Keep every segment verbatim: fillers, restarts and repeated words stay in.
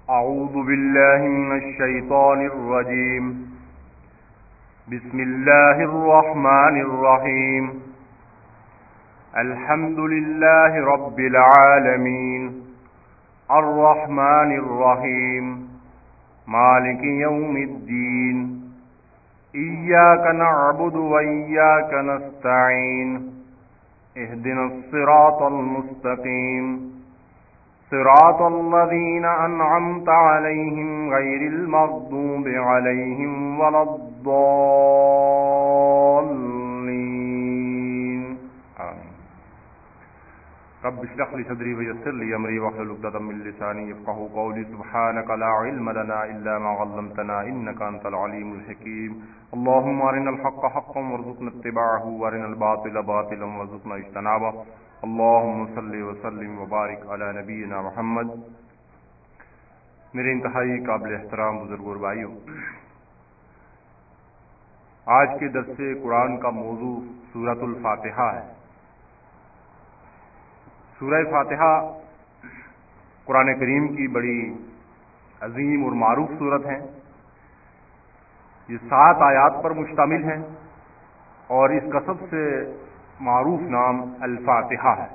أعوذ بالله من الشيطان الرجيم. بسم الله الرحمن الرحيم. الحمد لله رب العالمين الرحمن الرحيم مالك يوم الدين. إياك نعبد وإياك نستعين. اهدنا الصراط المستقيم صراط الذين أنعمت عليهم غير المغضوب عليهم ولا الضالين. آمين. رب اشرح لي صدري ويسر لي أمري واحلل عقدة من لساني يفقهوا قولي. سبحانك لا علم لنا إلا ما علمتنا إنك أنت العليم الحكيم. اللهم أرنا الحق حقا وارزقنا اتباعه وأرنا الباطل باطلا وارزقنا اجتنابه. اللہم صلی وسلم وبارک علی نبینا محمد. میرے انتہائی قابل احترام بزرگوں اور بھائیوں، آج کے درس قرآن کا موضوع سورۃ الفاتحہ ہے. سورہ فاتحہ قرآن کریم کی بڑی عظیم اور معروف سورت ہے. یہ سات آیات پر مشتمل ہے اور اس کا سب سے معروف نام الفاتحہ ہے.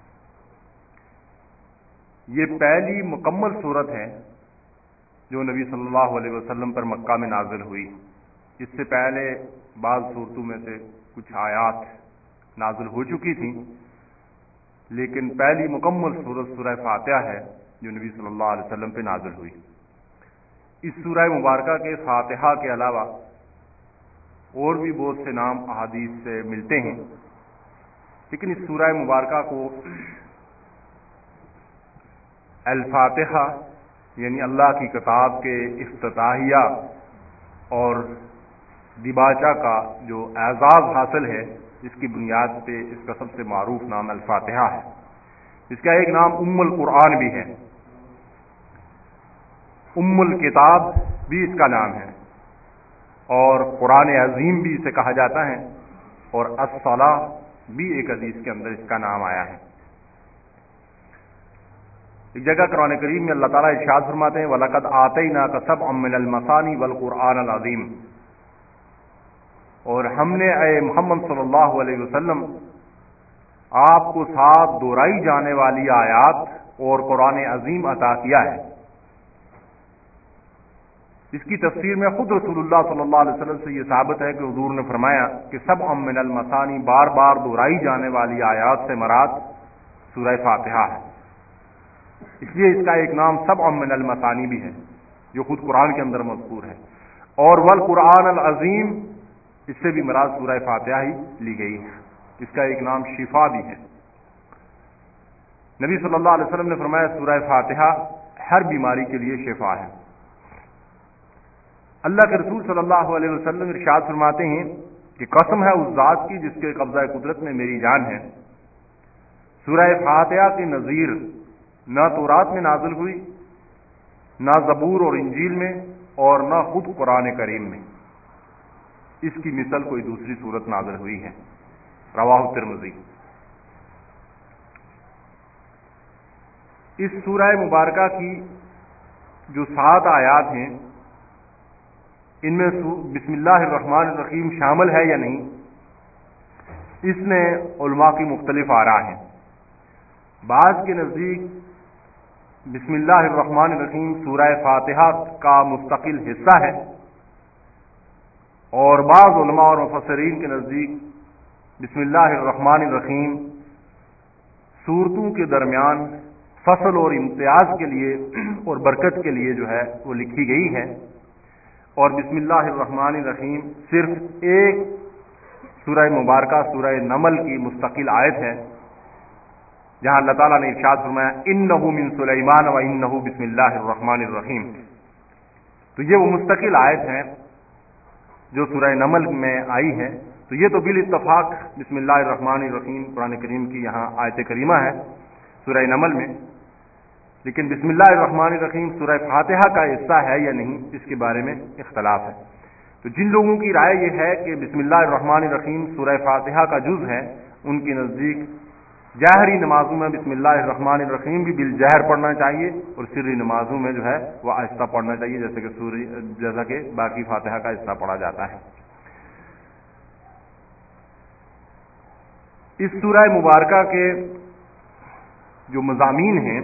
یہ پہلی مکمل سورت ہے جو نبی صلی اللہ علیہ وسلم پر مکہ میں نازل ہوئی. اس سے پہلے بعض صورتوں میں سے کچھ آیات نازل ہو چکی تھیں، لیکن پہلی مکمل سورت سورہ فاتحہ ہے جو نبی صلی اللہ علیہ وسلم پہ نازل ہوئی. اس سورہ مبارکہ کے فاتحہ کے علاوہ اور بھی بہت سے نام احادیث سے ملتے ہیں، لیکن اس سورہ مبارکہ کو الفاتحہ یعنی اللہ کی کتاب کے افتتاحیہ اور دیباچہ کا جو اعزاز حاصل ہے، اس کی بنیاد پہ اس کا سب سے معروف نام الفاتحہ ہے. اس کا ایک نام ام القرآن بھی ہے، ام الکتاب بھی اس کا نام ہے، اور قرآن عظیم بھی اسے کہا جاتا ہے، اور الصلاۃ بھی ایک حدیث کے اندر اس کا نام آیا ہے. ایک جگہ قرآن کریم میں اللہ تعالیٰ ارشاد فرماتے ہیں وَلَقَدْ آتَيْنَاكَ سَبْعًا مِّنَ الْمَثَانِي وَالْقُرْآنَ الْعَظِيمَ. اور ہم نے اے محمد صلی اللہ علیہ وسلم آپ کو ساتھ دہرائی جانے والی آیات اور قرآن عظیم عطا کیا ہے. اس کی تفسیر میں خود رسول اللہ صلی اللہ علیہ وسلم سے یہ ثابت ہے کہ حضور نے فرمایا کہ سبع من المثانی بار بار دہرائی جانے والی آیات سے مراد سورہ فاتحہ ہے. اس لیے اس کا ایک نام سبع من المثانی بھی ہے جو خود قرآن کے اندر مذکور ہے. اور والقرآن العظیم اس سے بھی مراد سورہ فاتحہ ہی لی گئی ہے. اس کا ایک نام شفا بھی ہے. نبی صلی اللہ علیہ وسلم نے فرمایا سورہ فاتحہ ہر بیماری کے لیے شفا ہے. اللہ کے رسول صلی اللہ علیہ وسلم ارشاد فرماتے ہیں کہ قسم ہے اس ذات کی جس کے قبضہ قدرت میں میری جان ہے، سورہ فاتحہ کی نظیر نہ تورات میں نازل ہوئی، نہ زبور اور انجیل میں، اور نہ خود قرآن کریم میں. اس کی مثل کوئی دوسری صورت نازل ہوئی ہے. رواہ ترمذی. اس سورہ مبارکہ کی جو سات آیات ہیں ان میں بسم اللہ الرحمن الرحیم شامل ہے یا نہیں، اس میں علماء کی مختلف آراء ہیں. بعض کے نزدیک بسم اللہ الرحمن الرحیم سورہ فاتحہ کا مستقل حصہ ہے، اور بعض علماء اور مفسرین کے نزدیک بسم اللہ الرحمن الرحیم سورتوں کے درمیان فصل اور امتیاز کے لیے اور برکت کے لیے جو ہے وہ لکھی گئی ہے، اور بسم اللہ الرحمن الرحیم صرف ایک سورہ مبارکہ سورہ نمل کی مستقل آیت ہے جہاں اللہ تعالیٰ نے ارشاد فرمایا انہ من سلیمان و انہ بسم اللہ الرحمن الرحیم. تو یہ وہ مستقل آیت ہے جو سورہ نمل میں آئی ہے. تو یہ تو بالاتفاق بسم اللہ الرحمن الرحیم قرآن کریم کی یہاں آیت کریمہ ہے سورہ نمل میں، لیکن بسم اللہ الرحمن الرحیم سورہ فاتحہ کا حصہ ہے یا نہیں اس کے بارے میں اختلاف ہے. تو جن لوگوں کی رائے یہ ہے کہ بسم اللہ الرحمن الرحیم سورہ فاتحہ کا جز ہے، ان کے نزدیک جہری نمازوں میں بسم اللہ الرحمن الرحیم بھی بالجہر پڑھنا چاہیے، اور سری نمازوں میں جو ہے وہ آہستہ پڑھنا چاہیے، جیسے کہ سوری جیسا کہ باقی فاتحہ کا حصہ پڑھا جاتا ہے۔ اس سورہ مبارکہ کے جو مضامین ہیں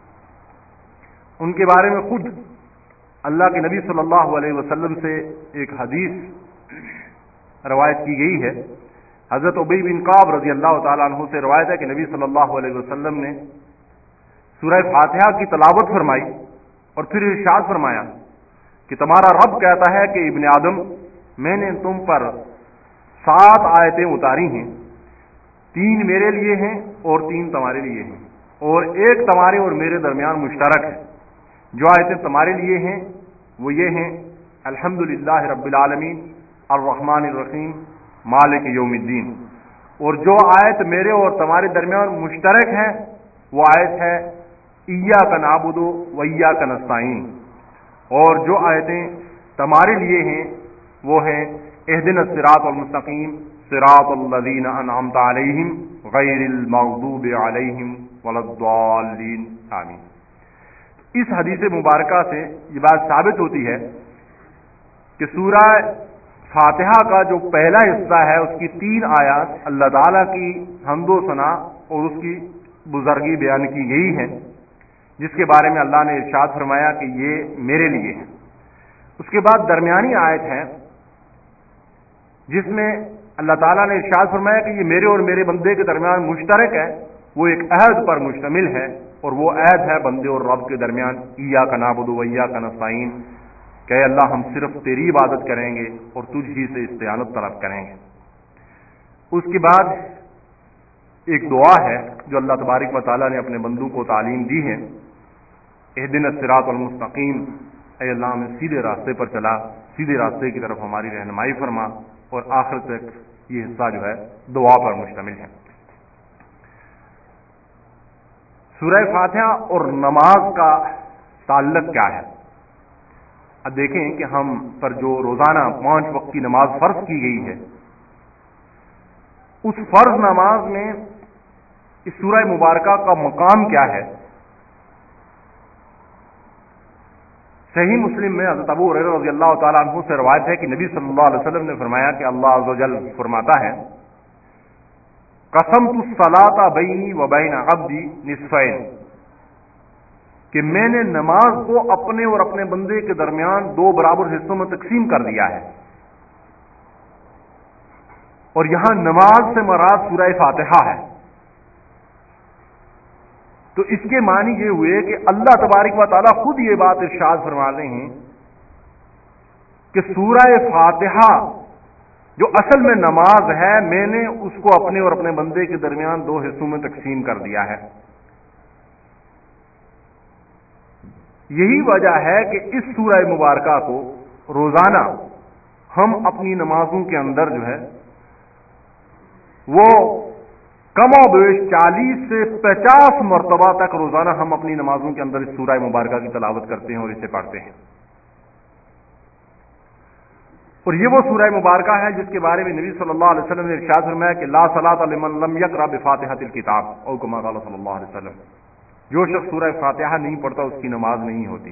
ان کے بارے میں خود اللہ کے نبی صلی اللہ علیہ وسلم سے ایک حدیث روایت کی گئی ہے۔ حضرت ابی بن کعب رضی اللہ تعالیٰ عنہ سے روایت ہے کہ نبی صلی اللہ علیہ وسلم نے سورہ فاتحہ کی تلاوت فرمائی اور پھر ارشاد فرمایا کہ تمہارا رب کہتا ہے کہ ابن آدم، میں نے تم پر سات آیتیں اتاری ہیں، تین میرے لیے ہیں اور تین تمہارے لیے ہیں، اور ایک تمہارے اور میرے درمیان مشترک ہے۔ جو آیتیں تمہارے لیے ہیں وہ یہ ہیں: الحمدللہ رب العالمین، الرحمن الرحیم، مالک یوم الدین۔ اور جو آیت میرے اور تمہارے درمیان مشترک ہے وہ آیت ہے ایاک نعبد و ایاک نستعین۔ اور جو آیتیں تمہارے لیے ہیں وہ ہیں اہدنا الصراط المستقیم، صراط الذین انعمت علیہم غیر المغضوب علیہم ولا الضالین، آمین۔ اس حدیث مبارکہ سے یہ بات ثابت ہوتی ہے کہ سورہ فاتحہ کا جو پہلا حصہ ہے اس کی تین آیات اللہ تعالیٰ کی حمد و ثنا اور اس کی بزرگی بیان کی گئی ہے، جس کے بارے میں اللہ نے ارشاد فرمایا کہ یہ میرے لیے ہے۔ اس کے بعد درمیانی آیت ہے جس میں اللہ تعالیٰ نے ارشاد فرمایا کہ یہ میرے اور میرے بندے کے درمیان مشترک ہے، وہ ایک عہد پر مشتمل ہے، اور وہ عہد ہے بندے اور رب کے درمیان، ایاک نعبد و ایاک نستعین، کہ اللہ ہم صرف تیری عبادت کریں گے اور تجھ ہی سے استعانت طلب کریں گے۔ اس کے بعد ایک دعا ہے جو اللہ تبارک و تعالیٰ نے اپنے بندوں کو تعلیم دی ہے: اہدنا الصراط المستقیم، اے اللہ ہمیں سیدھے راستے پر چلا، سیدھے راستے کی طرف ہماری رہنمائی فرما، اور آخر تک یہ حصہ جو ہے دعا پر مشتمل ہے۔ سورہ فاتحہ اور نماز کا تعلق کیا ہے؟ اب دیکھیں کہ ہم پر جو روزانہ پانچ وقت کی نماز فرض کی گئی ہے، اس فرض نماز میں اس سورہ مبارکہ کا مقام کیا ہے؟ صحیح مسلم میں حضرت ابو ہریرہ رضی اللہ تعالیٰ عنہ سے روایت ہے کہ نبی صلی اللہ علیہ وسلم نے فرمایا کہ اللہ عز و جل فرماتا ہے: قسمت الصلاۃ بینی و بین عبدی نصفین، کہ میں نے نماز کو اپنے اور اپنے بندے کے درمیان دو برابر حصوں میں تقسیم کر دیا ہے۔ اور یہاں نماز سے مراد سورہ فاتحہ ہے۔ تو اس کے معنی یہ ہوئے کہ اللہ تبارک و تعالیٰ خود یہ بات ارشاد فرما رہے ہیں کہ سورہ فاتحہ جو اصل میں نماز ہے، میں نے اس کو اپنے اور اپنے بندے کے درمیان دو حصوں میں تقسیم کر دیا ہے۔ یہی وجہ ہے کہ اس سورہ مبارکہ کو روزانہ ہم اپنی نمازوں کے اندر جو ہے وہ کم و بیش چالیس سے پچاس مرتبہ تک روزانہ ہم اپنی نمازوں کے اندر اس سورہ مبارکہ کی تلاوت کرتے ہیں اور اسے پڑھتے ہیں۔ اور یہ وہ سورہ مبارکہ ہے جس کے بارے میں نبی صلی اللہ علیہ وسلم نے ارشاد فرمایا کہ لا صلاۃ لمن لم یقرأ بفاتحۃ الکتاب، او کما قال صلی اللہ علیہ وسلم، جو شخص سورہ فاتحہ نہیں پڑھتا اس کی نماز نہیں ہوتی۔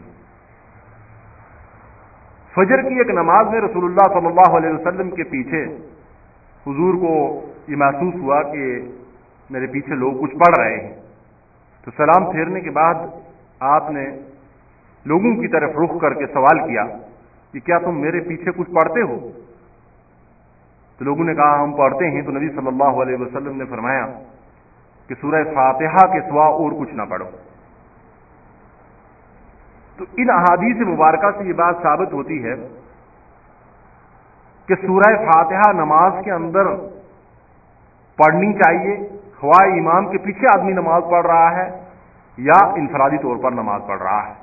فجر کی ایک نماز میں رسول اللہ صلی اللہ علیہ وسلم کے پیچھے حضور کو یہ محسوس ہوا کہ میرے پیچھے لوگ کچھ پڑھ رہے ہیں، تو سلام پھیرنے کے بعد آپ نے لوگوں کی طرف رخ کر کے سوال کیا کہ کیا تم میرے پیچھے کچھ پڑھتے ہو؟ تو لوگوں نے کہا ہم پڑھتے ہیں۔ تو نبی صلی اللہ علیہ وسلم نے فرمایا کہ سورہ فاتحہ کے سوا اور کچھ نہ پڑھو۔ تو ان احادیث مبارکہ سے یہ بات ثابت ہوتی ہے کہ سورہ فاتحہ نماز کے اندر پڑھنی چاہیے، خواہ امام کے پیچھے آدمی نماز پڑھ رہا ہے یا انفرادی طور پر نماز پڑھ رہا ہے۔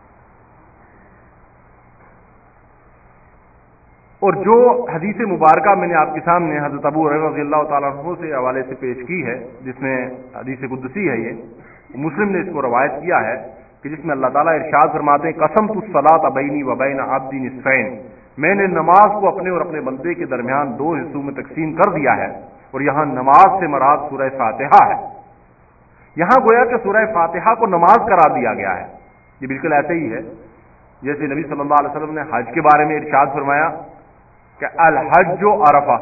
اور جو حدیث مبارکہ میں نے آپ کے سامنے حضرت ابو ہریرہ رضی اللہ تعالیٰ عنہ سے حوالے سے پیش کی ہے، جس میں حدیث قدسی ہے، یہ مسلم نے اس کو روایت کیا ہے کہ جس میں اللہ تعالیٰ ارشاد فرماتے ہیں قسمت الصلاۃ بینی و بین عبدی نصفین، میں نے نماز کو اپنے اور اپنے بندے کے درمیان دو حصوں میں تقسیم کر دیا ہے۔ اور یہاں نماز سے مراد سورہ فاتحہ ہے۔ یہاں گویا کہ سورہ فاتحہ کو نماز قرار دیا گیا ہے. یہ بالکل ایسے ہی ہے جیسے نبی صلی اللہ علیہ وسلم نے حج کے بارے میں ارشاد فرمایا کہ الحج و عرفہ،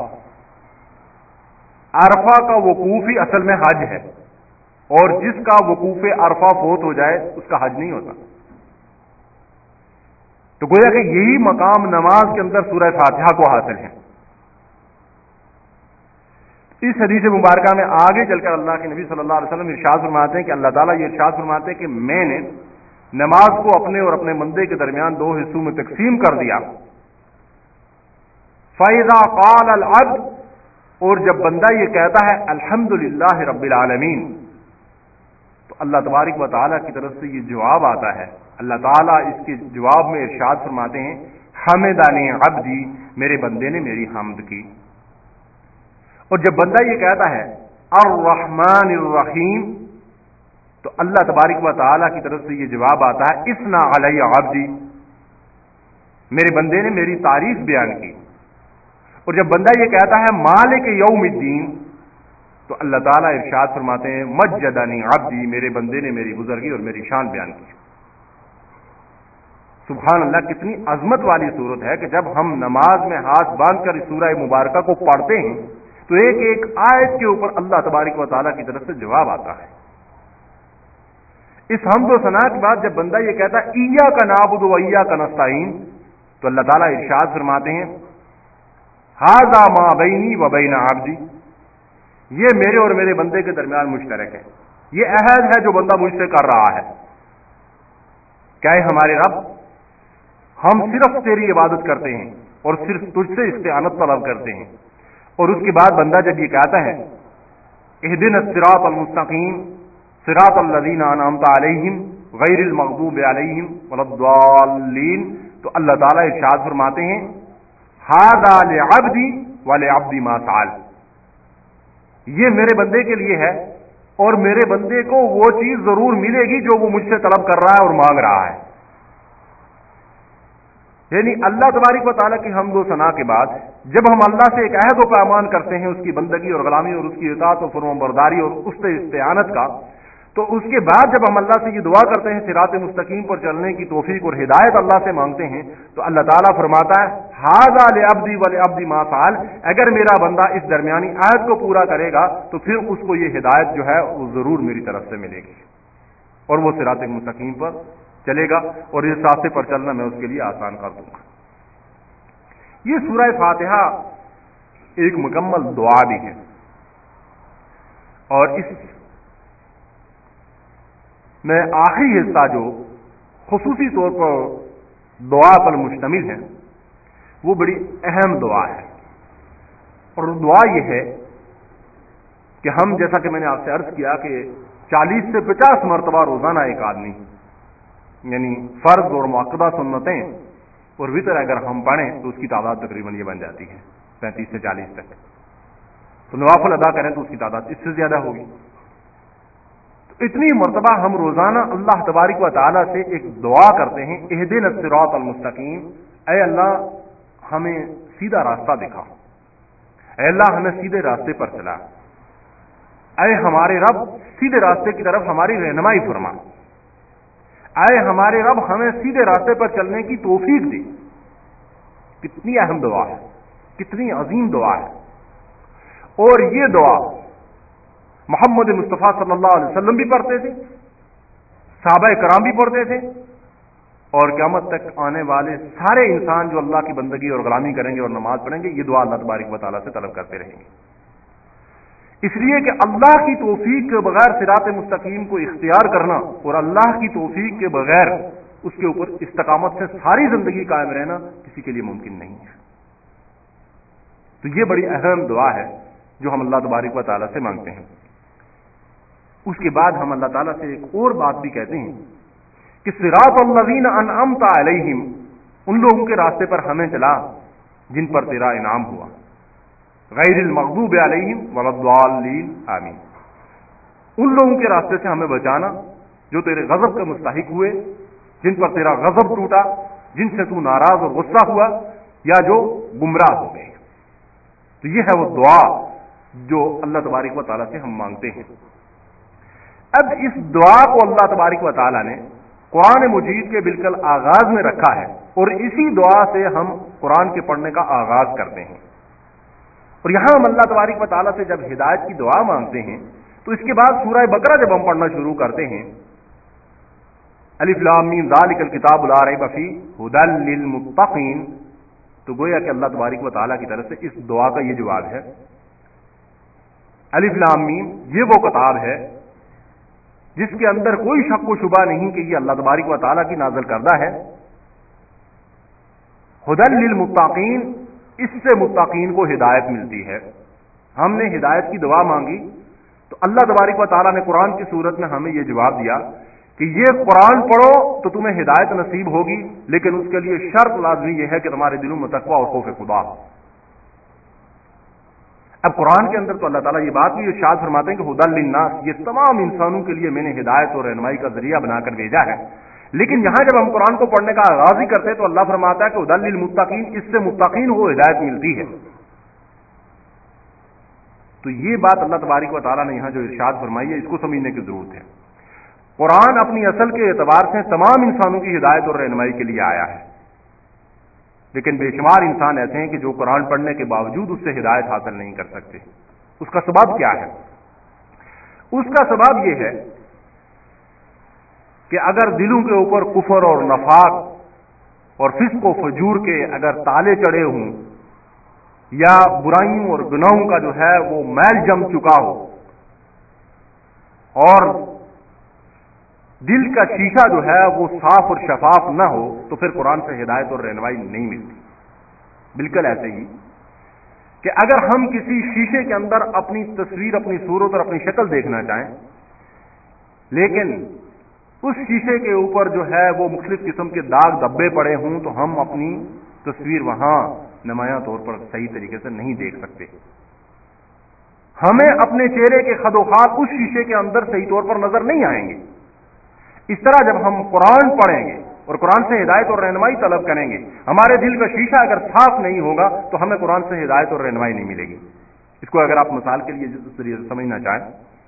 عرفہ کا وقوف ہی اصل میں حج ہے، اور جس کا وقوف عرفہ فوت ہو جائے اس کا حج نہیں ہوتا. تو گویا کہ یہی مقام نماز کے اندر سورہ فاتحہ کو حاصل ہے. اس حدیث مبارکہ میں آگے چل کر اللہ کے نبی صلی اللہ علیہ وسلم ارشاد فرماتے ہیں کہ اللہ تعالیٰ یہ ارشاد فرماتے ہیں کہ میں نے نماز کو اپنے اور اپنے بندے کے درمیان دو حصوں میں تقسیم کر دیا. فَإِذَا قَالَ الْعَبْدُ، اور جب بندہ یہ کہتا ہے الحمدللہ رب العالمین، تو اللہ تبارک و تعالیٰ کی طرف سے یہ جواب آتا ہے. اللہ تعالیٰ اس کے جواب میں ارشاد فرماتے ہیں حمدنی عبدی، میرے بندے نے میری حمد کی. اور جب بندہ یہ کہتا ہے الرحمن الرحیم، تو اللہ تبارک و تعالیٰ کی طرف سے یہ جواب آتا ہے اثنا علی عبدی، میرے بندے نے میری تعریف بیان کی. اور جب بندہ یہ کہتا ہے مالک یوم الدین، تو اللہ تعالیٰ ارشاد فرماتے ہیں مجدنی عبدی، میرے بندے نے میری بزرگی اور میری شان بیان کی. سبحان اللہ، کتنی عظمت والی صورت ہے کہ جب ہم نماز میں ہاتھ باندھ کر اس سورہ مبارکہ کو پڑھتے ہیں تو ایک ایک آیت کے اوپر اللہ تبارک و تعالیٰ کی طرف سے جواب آتا ہے. اس حمد و ثنا کے بعد جب بندہ یہ کہتا ہے ایاک نعبد و ایاک نستعین، تو اللہ تعالیٰ ارشاد فرماتے ہیں ھذا ما بینی و بین عبدی، یہ میرے اور میرے بندے کے درمیان مشترک ہے، یہ عہد ہے جو بندہ مجھ سے کر رہا ہے. کیا ہے ہمارے رب، ہم صرف تیری عبادت کرتے ہیں اور صرف تجھ سے استعانت طلب کرتے ہیں. اور اس کے بعد بندہ جب یہ کہتا ہے اہدنا الصراط المستقیم صراط الذین انعمت علیہم غیر المغضوب علیہم ولا الضالین، تو اللہ تعالیٰ ارشاد فرماتے ہیں ھذا لعبدی ولعبدی ما سأل، یہ میرے بندے کے لیے ہے اور میرے بندے کو وہ چیز ضرور ملے گی جو وہ مجھ سے طلب کر رہا ہے اور مانگ رہا ہے. یعنی اللہ تبارک و تعالیٰ کی حمد و ثنا کے بعد جب ہم اللہ سے ایک عہد و پیمان کرتے ہیں اس کی بندگی اور غلامی اور اس کی اطاعت و فرمانبرداری اور اس سے استعانت کا، تو اس کے بعد جب ہم اللہ سے یہ دعا کرتے ہیں صراط مستقیم پر چلنے کی توفیق اور ہدایت اللہ سے مانگتے ہیں، تو اللہ تعالیٰ فرماتا ہے ھذا لعبدی ولعبدی ما فعل، اگر میرا بندہ اس درمیانی عہد کو پورا کرے گا تو پھر اس کو یہ ہدایت جو ہے وہ ضرور میری طرف سے ملے گی اور وہ صراط مستقیم پر چلے گا اور اس راستے پر چلنا میں اس کے لیے آسان کر دوں گا. یہ سورہ فاتحہ ایک مکمل دعا بھی ہے، اور اس میں آخری حصہ جو خصوصی طور پر دعا پر مشتمل ہے وہ بڑی اہم دعا ہے. اور دعا یہ ہے کہ ہم، جیسا کہ میں نے آپ سے عرض کیا کہ چالیس سے پچاس مرتبہ روزانہ ایک آدمی، یعنی فرض اور مؤکدہ سنتیں اور وطر اگر ہم پڑھیں تو اس کی تعداد تقریباً یہ بن جاتی ہے پینتیس سے چالیس تک. تو نوافل ادا کریں تو اس کی تعداد اس سے زیادہ ہوگی. تو اتنی مرتبہ ہم روزانہ اللہ تبارک و تعالیٰ سے ایک دعا کرتے ہیں اہدنا الصراط المستقیم، اے اللہ ہمیں سیدھا راستہ دکھا، اے اللہ ہمیں سیدھے راستے پر چلا، اے ہمارے رب سیدھے راستے کی طرف ہماری رہنمائی فرما، اے ہمارے رب ہمیں سیدھے راستے پر چلنے کی توفیق دے. کتنی اہم دعا ہے، کتنی عظیم دعا ہے. اور یہ دعا محمد مصطفیٰ صلی اللہ علیہ وسلم بھی پڑھتے تھے، صحابہ کرام بھی پڑھتے تھے، اور قیامت تک آنے والے سارے انسان جو اللہ کی بندگی اور غلامی کریں گے اور نماز پڑھیں گے یہ دعا اللہ تبارک و تعالیٰ سے طلب کرتے رہیں گے. اس لیے کہ اللہ کی توفیق کے بغیر صراط مستقیم کو اختیار کرنا اور اللہ کی توفیق کے بغیر اس کے اوپر استقامت سے ساری زندگی قائم رہنا کسی کے لیے ممکن نہیں ہے. تو یہ بڑی اہم دعا ہے جو ہم اللہ تبارک و تعالیٰ سے مانگتے ہیں. اس کے بعد ہم اللہ تعالیٰ سے ایک اور بات بھی کہتے ہیں کہ صراط الذین انعمت علیہم، ان لوگوں کے راستے پر ہمیں چلا جن پر تیرا انعام ہوا، غیر المغضوب علیہم ولا الضالین آمین. ان لوگوں کے راستے سے ہمیں بچانا جو تیرے غضب کے مستحق ہوئے، جن پر تیرا غضب ٹوٹا، جن سے تو ناراض اور غصہ ہوا، یا جو گمراہ ہو گئے. تو یہ ہے وہ دعا جو اللہ تبارک و تعالیٰ سے ہم مانگتے ہیں. اب اس دعا کو اللہ تبارک و تعالیٰ نے قرآن مجید کے بالکل آغاز میں رکھا ہے، اور اسی دعا سے ہم قرآن کے پڑھنے کا آغاز کرتے ہیں۔ اور یہاں ہم اللہ تبارک و تعالیٰ سے جب ہدایت کی دعا مانگتے ہیں تو اس کے بعد سورہ بقرہ جب ہم پڑھنا شروع کرتے ہیں، الف لام میم ذالک الکتاب لا ریب فیہ ھدی للمتقین، تو گویا کہ اللہ تبارک و تعالیٰ کی طرف سے اس دعا کا یہ جواب ہے۔ الف لام میم یہ وہ کتاب ہے جس کے اندر کوئی شک و شبہ نہیں کہ یہ اللہ تبارک و تعالیٰ کی نازل کردہ ہے۔ ھدی للمتقین، اس سے متقین کو ہدایت ملتی ہے۔ ہم نے ہدایت کی دعا مانگی تو اللہ تبارک و تعالیٰ نے قرآن کی صورت میں ہمیں یہ جواب دیا کہ یہ قرآن پڑھو تو تمہیں ہدایت نصیب ہوگی، لیکن اس کے لیے شرط لازمی یہ ہے کہ تمہارے دلوں میں تقویٰ اور خوف خدا ہو۔ اب قرآن کے اندر تو اللہ تعالیٰ یہ بات بھی ارشاد فرماتے ہیں کہ ھدی للناس، یہ تمام انسانوں کے لیے میں نے ہدایت اور رہنمائی کا ذریعہ بنا کر بھیجا ہے، لیکن یہاں جب ہم قرآن کو پڑھنے کا آغاز ہی کرتے ہیں تو اللہ فرماتا ہے کہ ھدی للمتقین، اس سے متقین کو ہدایت ملتی ہے۔ تو یہ بات اللہ تبارک و تعالیٰ نے یہاں جو ارشاد فرمائی ہے اس کو سمجھنے کی ضرورت ہے۔ قرآن اپنی اصل کے اعتبار سے تمام انسانوں کی ہدایت اور رہنمائی کے لیے آیا ہے، لیکن بے شمار انسان ایسے ہیں کہ جو قرآن پڑھنے کے باوجود اس سے ہدایت حاصل نہیں کر سکتے۔ اس کا سبب کیا ہے؟ اس کا سبب یہ ہے کہ اگر دلوں کے اوپر کفر اور نفاق اور فسق و فجور کے اگر تالے چڑھے ہوں، یا برائیوں اور گناہوں کا جو ہے وہ میل جم چکا ہو، اور دل کا شیشہ جو ہے وہ صاف اور شفاف نہ ہو، تو پھر قرآن سے ہدایت اور رہنمائی نہیں ملتی۔ بالکل ایسے ہی کہ اگر ہم کسی شیشے کے اندر اپنی تصویر، اپنی صورت اور اپنی شکل دیکھنا چاہیں، لیکن اس شیشے کے اوپر جو ہے وہ مختلف قسم کے داغ دھبے پڑے ہوں، تو ہم اپنی تصویر وہاں نمایاں طور پر صحیح طریقے سے نہیں دیکھ سکتے۔ ہمیں اپنے چہرے کے خد و خال اس شیشے کے اندر صحیح طور پر نظر نہیں آئیں گے۔ اس طرح جب ہم قرآن پڑھیں گے اور قرآن سے ہدایت اور رہنمائی طلب کریں گے، ہمارے دل کا شیشہ اگر صاف نہیں ہوگا تو ہمیں قرآن سے ہدایت اور رہنمائی نہیں ملے گی۔ اس کو اگر آپ مثال کے لیے جس طریقے سے سمجھنا چاہیں،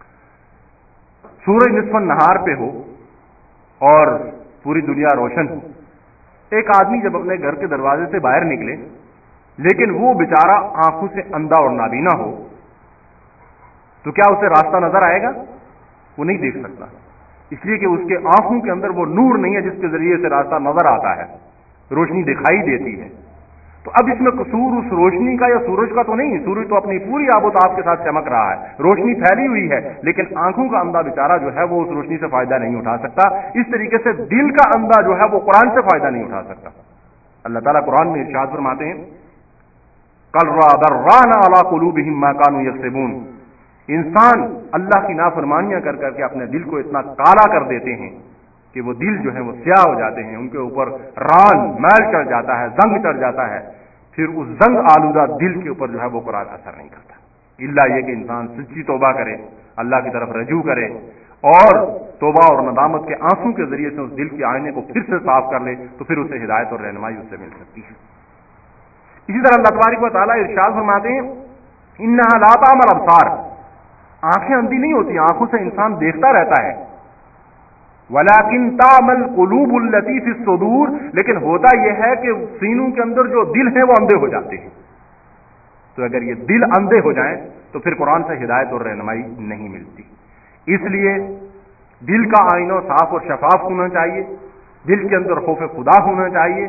سورج نصف النہار پہ ہو اور پوری دنیا روشن ہو، ایک آدمی جب اپنے گھر کے دروازے سے باہر نکلے لیکن وہ بیچارہ آنکھوں سے اندھا اور نابینا ہو، تو کیا اسے راستہ نظر آئے گا؟ وہ نہیں دیکھ سکتا، اس لیے کہ اس کے آنکھوں کے اندر وہ نور نہیں ہے جس کے ذریعے سے راستہ نظر آتا ہے، روشنی دکھائی دیتی ہے۔ تو اب اس میں قصور اس روشنی کا یا سورج کا تو نہیں، سورج تو اپنی پوری آب و تاب کے ساتھ چمک رہا ہے، روشنی پھیلی ہوئی ہے، لیکن آنکھوں کا اندھا بیچارہ جو ہے وہ اس روشنی سے فائدہ نہیں اٹھا سکتا۔ اس طریقے سے دل کا اندھا جو ہے وہ قرآن سے فائدہ نہیں اٹھا سکتا۔ اللہ تعالیٰ قرآن میں ارشاد فرماتے ہیں، قَلْ رَبَرَّانَ عَلَىٰ قُلُوبِهِمْ مَا كَانُوا يَكْسِبُونَ، انسان اللہ کی نافرمانیاں کر کر کے اپنے دل کو اتنا کالا کر دیتے ہیں کہ وہ دل جو ہے وہ سیاہ ہو جاتے ہیں، ان کے اوپر ران میل چڑھ جاتا ہے، زنگ چڑھ جاتا ہے، پھر اس زنگ آلودہ دل کے اوپر جو ہے وہ قرآن اثر نہیں کرتا، الا یہ کہ انسان سچی توبہ کرے، اللہ کی طرف رجوع کرے اور توبہ اور ندامت کے آنسو کے ذریعے سے اس دل کے آئینے کو پھر سے صاف کر لے، تو پھر اسے ہدایت اور رہنمائی اس سے مل سکتی ہے۔ اسی طرح اللہ تبارک و تعالیٰ ارشاد فرماتے ہیں، انہا لا تعمل ابصار، آنکھیں اندھی نہیں ہوتی، آنکھوں سے انسان دیکھتا رہتا ہے، ولیکن تعمل قلوب التی فی الصدور، لیکن ہوتا یہ ہے کہ سینوں کے اندر جو دل ہیں وہ اندھے ہو جاتے ہیں۔ تو اگر یہ دل اندھے ہو جائیں تو پھر قرآن سے ہدایت اور رہنمائی نہیں ملتی۔ اس لیے دل کا آئینہ صاف اور شفاف ہونا چاہیے، دل کے اندر خوف خدا ہونا چاہیے،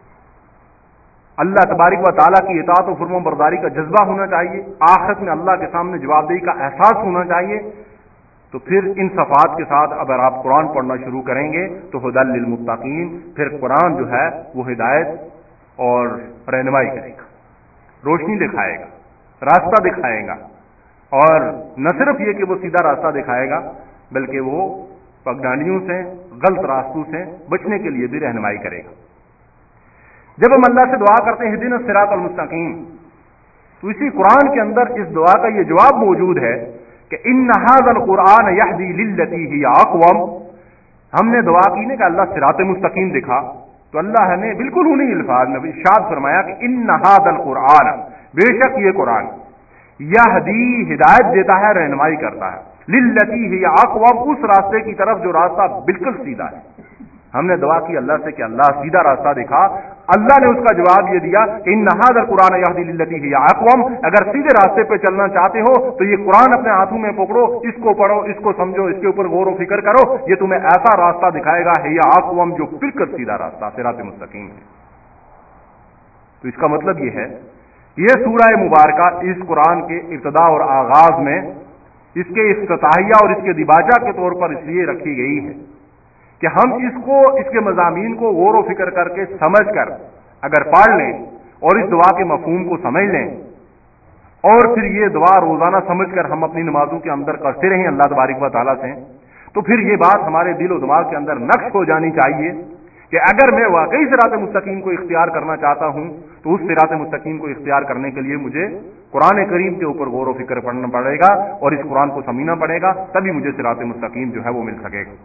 اللہ تبارک و تعالیٰ کی اطاعت و فرما برداری کا جذبہ ہونا چاہیے، آخرت میں اللہ کے سامنے جواب دہی کا احساس ہونا چاہیے۔ تو پھر ان صفات کے ساتھ اگر آپ قرآن پڑھنا شروع کریں گے تو ھدی للمتقین، پھر قرآن جو ہے وہ ہدایت اور رہنمائی کرے گا، روشنی دکھائے گا، راستہ دکھائے گا، اور نہ صرف یہ کہ وہ سیدھا راستہ دکھائے گا بلکہ وہ پگڈانڈیوں سے، غلط راستوں سے بچنے کے لیے بھی رہنمائی کرے گا۔ جب ہم اللہ سے دعا کرتے ہیں اہدنا الصراط المستقیم، تو اسی قرآن کے اندر اس دعا کا یہ جواب موجود ہے کہ ان ھذا القرآن یہدی للتی ہی اقوم۔ ہم نے دعا کی نے کہ اللہ صراط مستقیم دکھا، تو اللہ نے بالکل انہی الفاظ میں ارشاد فرمایا کہ ان ھذا القرآن، بے شک یہ قرآن یہدی ہدایت دیتا ہے، رہنمائی کرتا ہے، للتی ہی اقوم اس راستے کی طرف جو راستہ بالکل سیدھا ہے۔ ہم نے دعا کی اللہ سے کہ اللہ سیدھا راستہ دکھا، اللہ نے اس کا جواب یہ دیا کہ ان ھذا القرآن یہدی للتی ہی اقوم، اگر سیدھے راستے پہ چلنا چاہتے ہو تو یہ قرآن اپنے ہاتھوں میں پکڑو، اس کو پڑھو، اس کو سمجھو، اس کے اوپر غور و فکر کرو، یہ تمہیں ایسا راستہ دکھائے گا ہے اقوم جو بالکل سیدھا راستہ، صراط مستقیم ہے۔ تو اس کا مطلب یہ ہے، یہ سورہ مبارکہ اس قرآن کے ابتدا اور آغاز میں اس کے افتتاحیہ اور اس کے دباجہ کے طور پر اس لیے رکھی گئی ہے کہ ہم اس کو، اس کے مضامین کو غور و فکر کر کے سمجھ کر اگر پڑھ لیں اور اس دعا کے مفہوم کو سمجھ لیں اور پھر یہ دعا روزانہ سمجھ کر ہم اپنی نمازوں کے اندر کرتے رہیں اللہ تبارک و تعالیٰ سے، تو پھر یہ بات ہمارے دل و دماغ کے اندر نقش ہو جانی چاہیے کہ اگر میں واقعی صراط مستقیم کو اختیار کرنا چاہتا ہوں تو اس صراط مستقیم کو اختیار کرنے کے لیے مجھے قرآن کریم کے اوپر غور و فکر پڑھنا پڑے گا اور اس قرآن کو سمجھنا پڑے گا، تبھی مجھے صراط مستقیم جو ہے وہ مل سکے گا۔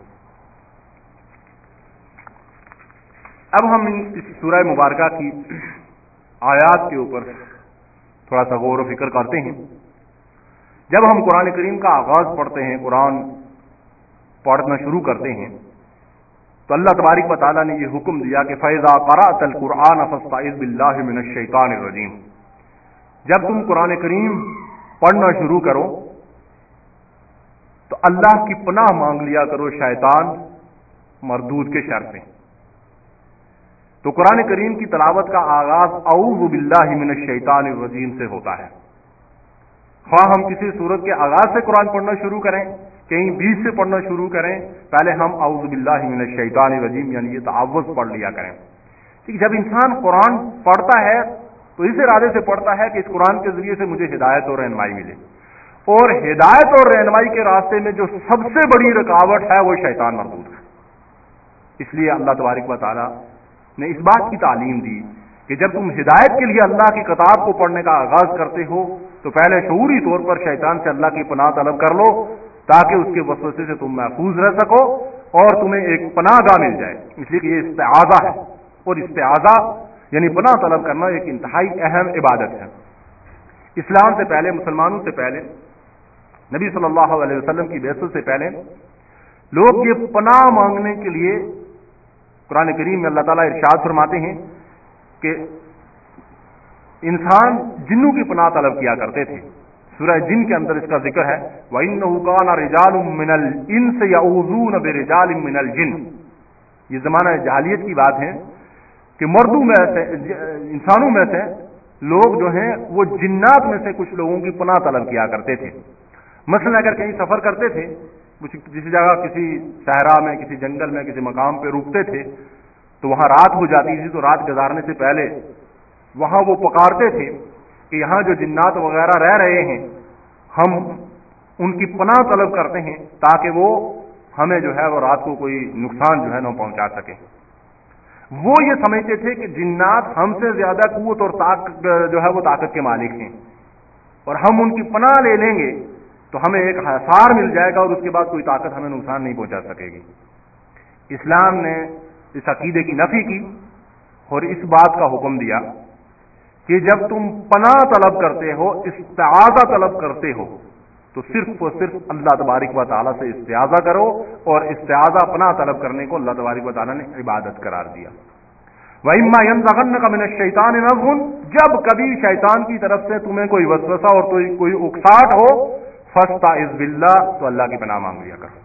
اب ہم اس سورہ مبارکہ کی آیات کے اوپر تھوڑا سا غور و فکر کرتے ہیں۔ جب ہم قرآن کریم کا آغاز پڑھتے ہیں، قرآن پڑھنا شروع کرتے ہیں، تو اللہ تبارک و تعالیٰ نے یہ حکم دیا کہ فَإِذَا قَرَأْتَ الْقُرْآنَ فَاسْتَعِذْ بِاللَّهِ مِنَ الشَّيْطَانِ الرَّجِيمِ، جب تم قرآن کریم پڑھنا شروع کرو تو اللہ کی پناہ مانگ لیا کرو شیطان مردود کے شر سے۔ تو قرآن کریم کی تلاوت کا آغاز اعوذ باللہ من الشیطان الرجیم سے ہوتا ہے۔ خواہ ہم کسی صورت کے آغاز سے قرآن پڑھنا شروع کریں، کہیں بیچ سے پڑھنا شروع کریں، پہلے ہم اعوذ باللہ من الشیطان الرجیم یعنی یہ تعوذ پڑھ لیا کریں۔ ٹھیک، جب انسان قرآن پڑھتا ہے تو اس ارادے سے پڑھتا ہے کہ اس قرآن کے ذریعے سے مجھے ہدایت اور رہنمائی ملے، اور ہدایت اور رہنمائی کے راستے میں جو سب سے بڑی رکاوٹ ہے وہ شیطان مردود ہے۔ اس لیے اللہ تبارک و تعالیٰ نے اس بات کی تعلیم دی کہ جب تم ہدایت کے لیے اللہ کی کتاب کو پڑھنے کا آغاز کرتے ہو تو پہلے شعوری طور پر شیطان سے اللہ کی پناہ طلب کر لو تاکہ اس کے وسوسے سے تم محفوظ رہ سکو اور تمہیں ایک پناہ گاہ مل جائے۔ اس لیے کہ یہ استعاذہ ہے، اور استعاذہ یعنی پناہ طلب کرنا ایک انتہائی اہم عبادت ہے۔ اسلام سے پہلے، مسلمانوں سے پہلے، نبی صلی اللہ علیہ وسلم کی بعثت سے پہلے لوگ یہ پناہ مانگنے کے لیے قرآن کریم میں اللہ تعالیٰ ارشاد فرماتے ہیں کہ انسان جنوں کی پناہ طلب کیا کرتے تھے۔ سورہ جن کے اندر اس کا ذکر ہے وَإِنَّهُ كَانَ رِجَالٌ مِّنَ الْإِنسِ يَعُوذُونَ بِرِجَالٍ مِّنَ الْجِنِّ، یہ زمانہ جاہلیت کی بات ہے کہ مردوں میں سے، انسانوں میں سے لوگ جو ہیں وہ جنات میں سے کچھ لوگوں کی پناہ طلب کیا کرتے تھے۔ مثلا اگر کہیں سفر کرتے تھے، کسی جگہ، کسی صحرا میں، کسی جنگل میں، کسی مقام پہ رکتے تھے تو وہاں رات ہو جاتی تھی، تو رات گزارنے سے پہلے وہاں وہ پکارتے تھے کہ یہاں جو جنات وغیرہ رہ رہے ہیں ہم ان کی پناہ طلب کرتے ہیں تاکہ وہ ہمیں جو ہے وہ رات کو کوئی نقصان جو ہے نہ پہنچا سکے۔ وہ یہ سمجھتے تھے کہ جنات ہم سے زیادہ قوت اور طاقت جو ہے وہ طاقت کے مالک ہیں، اور ہم ان کی پناہ لے لیں گے تو ہمیں ایک حصار مل جائے گا اور اس کے بعد کوئی طاقت ہمیں نقصان نہیں پہنچا سکے گی۔ اسلام نے اس عقیدے کی نفی کی اور اس بات کا حکم دیا کہ جب تم پناہ طلب کرتے ہو، استعاذہ طلب کرتے ہو، تو صرف و صرف اللہ تبارک و تعالیٰ سے استعاذہ کرو، اور استعاذہ پناہ طلب کرنے کو اللہ تبارک و تعالیٰ نے عبادت قرار دیا۔ وَإِمَّا يَنزَغَنَّكَ مِنَ الشَّيْطَانِ نَزْغٌ، جب کبھی شیطان کی طرف سے تمہیں کوئی وسوسہ اور کوئی اکساہٹ ہو، فَاسْتَعِذْ بِاللَّهِ، تو اللہ کی پناہ مانگ لیا کرو۔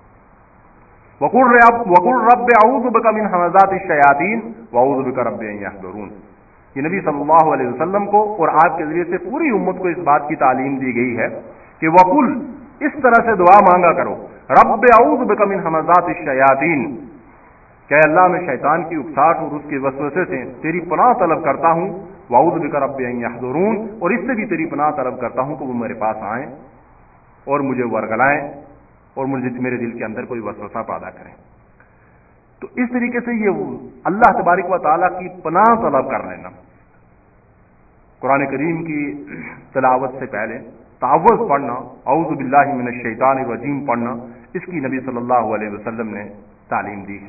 وَقُلْ رَبِّ أَعُوذُ بِكَ مِنْ ہَمَزَاتِ الشَّيَاطِينِ وَأَعُوذُ بِكَ رَبِّ أَنْ يَحْضُرُونِ۔ یہ نبی صلی اللہ علیہ وسلم کو اور آپ کے ذریعے سے پوری امت کو اس بات کی تعلیم دی گئی ہے کہ وَقُلْ، اس طرح سے دعا مانگا کرو، رَبِّ أَعُوذُ بِكَ مِنْ ہَمَزَاتِ الشَّيَاطِينِ، کہ اللہ میں شیطان کی اکساہٹ اور اس کے وسوسے سے تیری پناہ طلب کرتا ہوں، وَأَعُوذُ بِكَ رَبِّ أَنْ يَحْضُرُونِ، اور اس سے بھی تیری پناہ طلب کرتا ہوں کہ وہ میرے پاس آئیں اور مجھے ورگلائیں اور مجھے میرے دل کے اندر کوئی وسوسہ پیدا کریں۔ تو اس طریقے سے یہ اللہ تبارک و تعالیٰ کی پناہ طلب کر لینا، قرآن کریم کی تلاوت سے پہلے تعوذ پڑھنا، اعوذ باللہ من الشیطان الرجیم پڑھنا، اس کی نبی صلی اللہ علیہ وسلم نے تعلیم دی ہے۔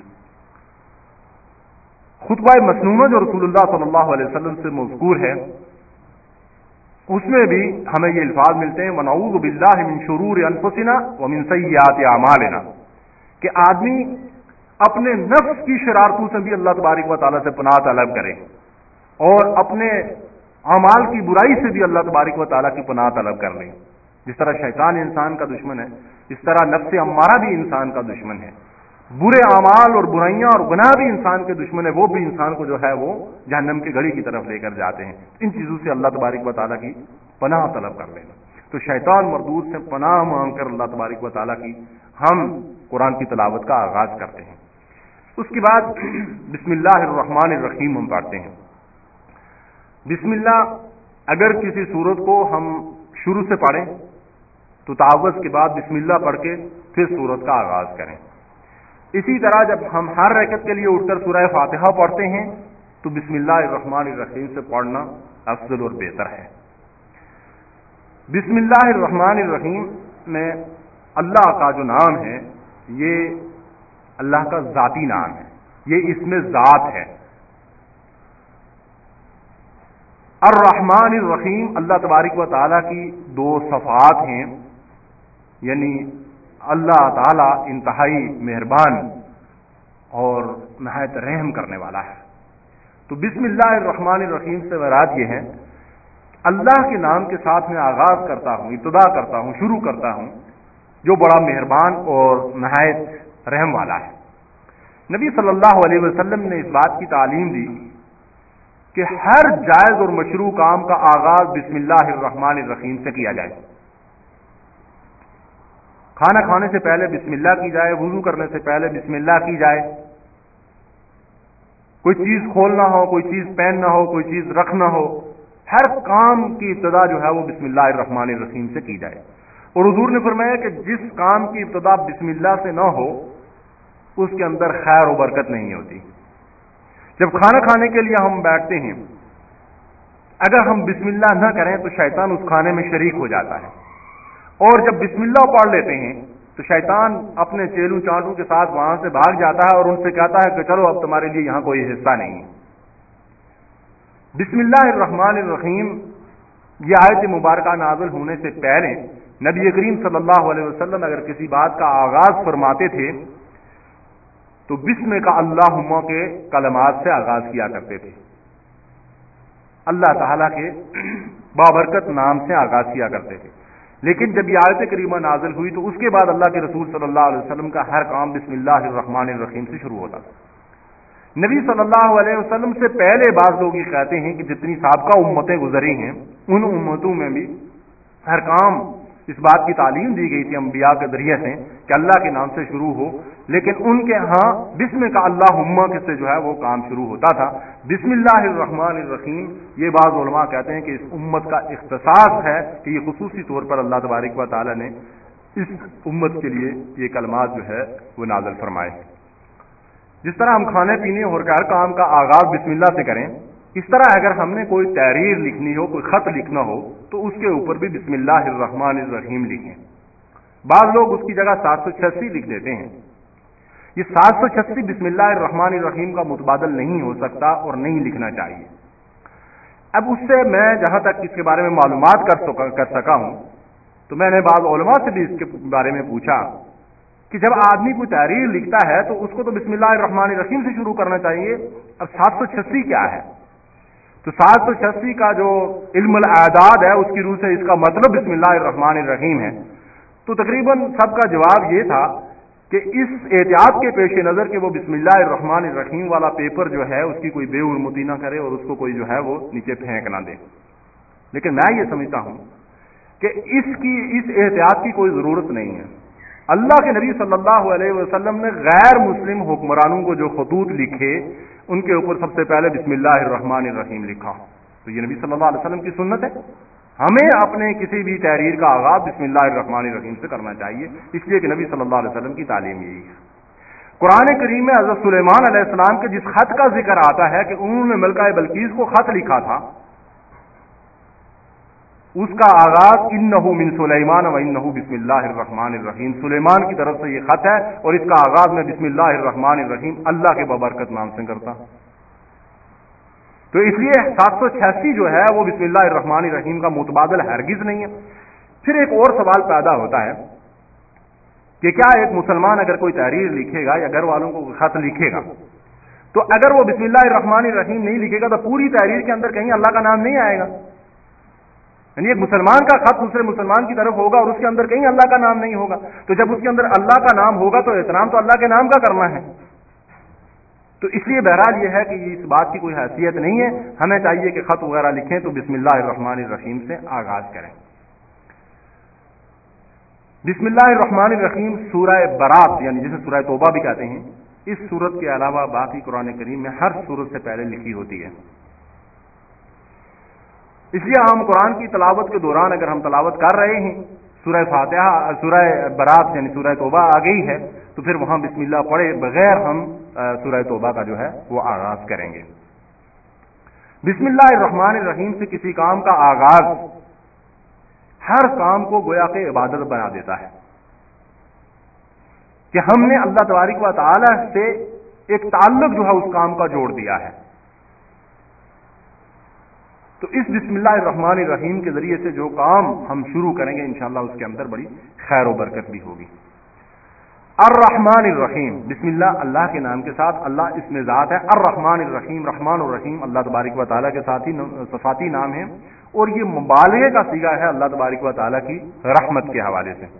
خطبہ مسنونہ جو رسول اللہ صلی اللہ علیہ وسلم سے مذکور ہے، اس میں بھی ہمیں یہ الفاظ ملتے ہیں ونعوذ باللہ من شرور انفسنا ومن سیئات اعمالنا، کہ آدمی اپنے نفس کی شرارتوں سے بھی اللہ تبارک و تعالیٰ سے پناہ طلب کرے اور اپنے اعمال کی برائی سے بھی اللہ تبارک و تعالیٰ کی پناہ طلب کر لیں۔ جس طرح شیطان انسان کا دشمن ہے، اس طرح نفس امارہ بھی انسان کا دشمن ہے، برے اعمال اور برائیاں اور گناہ بھی انسان کے دشمن ہے، وہ بھی انسان کو جو ہے وہ جہنم کی گھڑی کی طرف لے کر جاتے ہیں۔ ان چیزوں سے اللہ تبارک و تعالیٰ کی پناہ طلب کر لینا، تو شیطان مردود سے پناہ مانگ کر اللہ تبارک و تعالیٰ کی ہم قرآن کی تلاوت کا آغاز کرتے ہیں۔ اس کے بعد بسم اللہ الرحمن الرحیم ہم پڑھتے ہیں۔ بسم اللہ اگر کسی سورت کو ہم شروع سے پڑھیں تو تعوذ کے بعد بسم اللہ پڑھ کے پھر سورت کا آغاز کریں۔ اسی طرح جب ہم ہر رکعت کے لیے اٹھ کر سورہ فاتحہ پڑھتے ہیں تو بسم اللہ الرحمن الرحیم سے پڑھنا افضل اور بہتر ہے۔ بسم اللہ الرحمن الرحیم میں اللہ کا جو نام ہے یہ اللہ کا ذاتی نام ہے، یہ اس میں ذات ہے۔ الرحمن الرحیم اللہ تبارک و تعالیٰ کی دو صفات ہیں، یعنی اللہ تعالیٰ انتہائی مہربان اور نہایت رحم کرنے والا ہے۔ تو بسم اللہ الرحمن الرحیم سے مراد یہ ہے اللہ کے نام کے ساتھ میں آغاز کرتا ہوں، ابتدا کرتا ہوں، شروع کرتا ہوں، جو بڑا مہربان اور نہایت رحم والا ہے۔ نبی صلی اللہ علیہ وسلم نے اس بات کی تعلیم دی کہ ہر جائز اور مشروع کام کا آغاز بسم اللہ الرحمن الرحیم سے کیا جائے۔ کھانا کھانے سے پہلے بسم اللہ کی جائے، وضو کرنے سے پہلے بسم اللہ کی جائے، کوئی چیز کھولنا ہو، کوئی چیز پہننا ہو، کوئی چیز رکھنا ہو، ہر کام کی ابتدا جو ہے وہ بسم اللہ الرحمن الرحیم سے کی جائے۔ اور حضور نے فرمایا کہ جس کام کی ابتدا بسم اللہ سے نہ ہو اس کے اندر خیر و برکت نہیں ہوتی۔ جب کھانا کھانے کے لیے ہم بیٹھتے ہیں اگر ہم بسم اللہ نہ کریں تو شیطان اس کھانے میں شریک ہو جاتا ہے، اور جب بسم اللہ پڑھ لیتے ہیں تو شیطان اپنے چیلوں چانٹوں کے ساتھ وہاں سے بھاگ جاتا ہے اور ان سے کہتا ہے کہ چلو اب تمہارے لیے یہاں کوئی حصہ نہیں ہے۔ بسم اللہ الرحمن الرحیم یہ آیت مبارکہ نازل ہونے سے پہلے نبی کریم صلی اللہ علیہ وسلم اگر کسی بات کا آغاز فرماتے تھے تو بسم کا اللہم کے کلمات سے آغاز کیا کرتے تھے، اللہ تعالیٰ کے بابرکت نام سے آغاز کیا کرتے تھے۔ لیکن جب یہ آیت کریمہ نازل ہوئی تو اس کے بعد اللہ کے رسول صلی اللہ علیہ وسلم کا ہر کام بسم اللہ الرحمن الرحیم سے شروع ہوتا تھا۔ نبی صلی اللہ علیہ وسلم سے پہلے بعض لوگ یہ کہتے ہیں کہ جتنی سابقہ امتیں گزری ہیں ان امتوں میں بھی ہر کام اس بات کی تعلیم دی گئی تھی انبیاء کے ذریعے سے کہ اللہ کے نام سے شروع ہو، لیکن ان کے ہاں بسم کا اللہم سے جو ہے وہ کام شروع ہوتا تھا۔ بسم اللہ الرحمن الرحیم یہ بعض علماء کہتے ہیں کہ اس امت کا اختصاص ہے کہ یہ خصوصی طور پر اللہ تبارک و تعالی نے اس امت کے لیے یہ کلمات جو ہے وہ نازل فرمائے۔ جس طرح ہم کھانے پینے اور ہر کام کا آغاز بسم اللہ سے کریں، اس طرح اگر ہم نے کوئی تحریر لکھنی ہو، کوئی خط لکھنا ہو تو اس کے اوپر بھی بسم اللہ الرحمن الرحیم لکھیں۔ بعض لوگ اس کی جگہ سات سو چھیاسی لکھ دیتے ہیں، یہ سات سو چھیاسی بسم اللہ الرحمن الرحیم کا متبادل نہیں ہو سکتا اور نہیں لکھنا چاہیے۔ اب اس سے میں جہاں تک اس کے بارے میں معلومات کر سکا کر سکا ہوں تو میں نے بعض علماء سے بھی اس کے بارے میں پوچھا کہ جب آدمی کوئی تحریر لکھتا ہے تو اس کو تو بسم اللہ الرحمن الرحیم سے شروع کرنا چاہیے، اب سات سو چھیاسی کیا ہے؟ تو سات سو چھیاسی کا جو علم الاعداد ہے اس کی روح سے اس کا مطلب بسم اللہ الرحمن الرحیم ہے۔ تو تقریباً سب کا جواب یہ تھا کہ اس احتیاط کے پیش نظر کہ وہ بسم اللہ الرحمن الرحیم والا پیپر جو ہے اس کی کوئی بے حرمتی نہ کرے اور اس کو کوئی جو ہے وہ نیچے پھینک نہ دے، لیکن میں یہ سمجھتا ہوں کہ اس کی اس احتیاط کی کوئی ضرورت نہیں ہے۔ اللہ کے نبی صلی اللہ علیہ وسلم نے غیر مسلم حکمرانوں کو جو خطوط لکھے ان کے اوپر سب سے پہلے بسم اللہ الرحمن الرحیم لکھا، تو یہ نبی صلی اللہ علیہ وسلم کی سنت ہے۔ ہمیں اپنے کسی بھی تحریر کا آغاز بسم اللہ الرحمن الرحیم سے کرنا چاہیے، اس لیے کہ نبی صلی اللہ علیہ وسلم کی تعلیم یہی ہے۔ قرآن کریم میں حضرت سلیمان علیہ السلام کے جس خط کا ذکر آتا ہے کہ انہوں نے ملکہ بلقیس کو خط لکھا تھا، اس کا آغاز انہ من سلیمان و انہ بسم اللہ الرحمن الرحیم، سلیمان کی طرف سے یہ خط ہے اور اس کا آغاز میں بسم اللہ الرحمن الرحیم اللہ کے بابرکت نام سے کرتا۔ تو اس لیے سات سو چھیاسی جو ہے وہ بسم اللہ الرحمن الرحیم کا متبادل ہرگز نہیں ہے۔ پھر ایک اور سوال پیدا ہوتا ہے کہ کیا ایک مسلمان اگر کوئی تحریر لکھے گا یا گھر والوں کو خط لکھے گا تو اگر وہ بسم اللہ الرحمن الرحیم نہیں لکھے گا تو پوری تحریر کے اندر کہیں اللہ کا نام نہیں آئے گا؟ یعنی ایک مسلمان کا خط دوسرے مسلمان کی طرف ہوگا اور اس کے اندر کہیں اللہ کا نام نہیں ہوگا، تو جب اس کے اندر اللہ کا نام ہوگا تو احترام تو اللہ کے نام کا کرنا ہے۔ تو اس لیے بہرحال یہ ہے کہ اس بات کی کوئی حیثیت نہیں ہے، ہمیں چاہیے کہ خط وغیرہ لکھیں تو بسم اللہ الرحمن الرحیم سے آغاز کریں۔ بسم اللہ الرحمن الرحیم سورہ برات یعنی جسے سورہ توبہ بھی کہتے ہیں، اس سورت کے علاوہ باقی قرآن کریم میں ہر سورت سے پہلے لکھی ہوتی ہے۔ اس لیے ہم قرآن کی تلاوت کے دوران اگر ہم تلاوت کر رہے ہیں سورہ فاتحہ سورہ برات یعنی سورہ توبہ آ گئی ہے تو پھر وہاں بسم اللہ پڑھے بغیر ہم سورہ توبہ کا جو ہے وہ آغاز کریں گے۔ بسم اللہ الرحمن الرحیم سے کسی کام کا آغاز ہر کام کو گویا کہ عبادت بنا دیتا ہے کہ ہم نے اللہ تبارک و تعالی سے ایک تعلق جو ہے اس کام کا جوڑ دیا ہے۔ تو اس بسم اللہ الرحمن الرحیم کے ذریعے سے جو کام ہم شروع کریں گے انشاءاللہ اس کے اندر بڑی خیر و برکت بھی ہوگی۔ الرحمن الرحیم، بسم اللہ اللہ کے نام کے ساتھ، اللہ اس میں ذات ہے۔ الرحمن الرحیم، رحمان الرحیم اللہ تبارک و تعالیٰ کے ساتھ ہی صفاتی نام ہے اور یہ مبالغے کا صیغہ ہے اللہ تبارک و تعالیٰ کی رحمت کے حوالے سے۔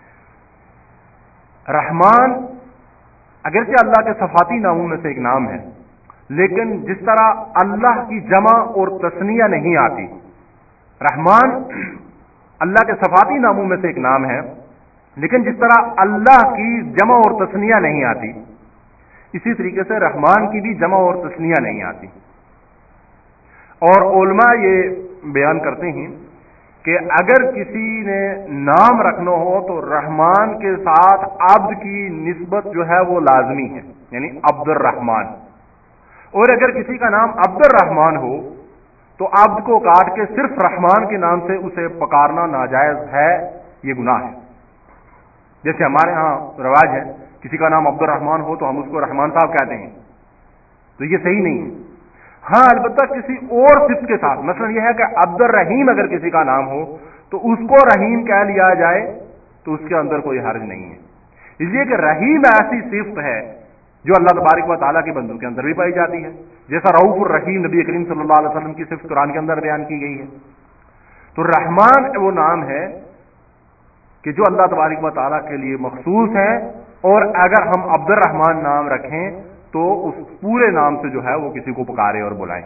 رحمان اگرچہ اللہ کے صفاتی ناموں میں سے ایک نام ہے، لیکن جس طرح اللہ کی جمع اور تثنیہ نہیں آتی، رحمان اللہ کے صفاتی ناموں میں سے ایک نام ہے لیکن جس طرح اللہ کی جمع اور تثنیہ نہیں آتی، اسی طریقے سے رحمان کی بھی جمع اور تثنیہ نہیں آتی۔ اور علماء یہ بیان کرتے ہیں کہ اگر کسی نے نام رکھنا ہو تو رحمان کے ساتھ عبد کی نسبت جو ہے وہ لازمی ہے، یعنی عبد الرحمان، اور اگر کسی کا نام عبد الرحمان ہو تو عبد کو کاٹ کے صرف رحمان کے نام سے اسے پکارنا ناجائز ہے، یہ گناہ ہے۔ جیسے ہمارے ہاں رواج ہے کسی کا نام عبد الرحمان ہو تو ہم اس کو رحمان صاحب کہتے ہیں، تو یہ صحیح نہیں ہے۔ ہاں البتہ کسی اور صفت کے ساتھ، مثلا یہ ہے کہ عبد الرحیم اگر کسی کا نام ہو تو اس کو رحیم کہہ لیا جائے تو اس کے اندر کوئی حرج نہیں ہے، اس لیے کہ رحیم ایسی صفت ہے جو اللہ تبارک و تعالیٰ کے بندوں کے اندر بھی پائی جاتی ہے، جیسا رؤوف الرحیم نبی کریم صلی اللہ علیہ وسلم کی صفت قرآن کے اندر بیان کی گئی ہے۔ تو رحمان وہ نام ہے کہ جو اللہ تبارک و تعالیٰ کے لیے مخصوص ہے، اور اگر ہم عبد الرحمان نام رکھیں تو اس پورے نام سے جو ہے وہ کسی کو پکارے اور بلائیں۔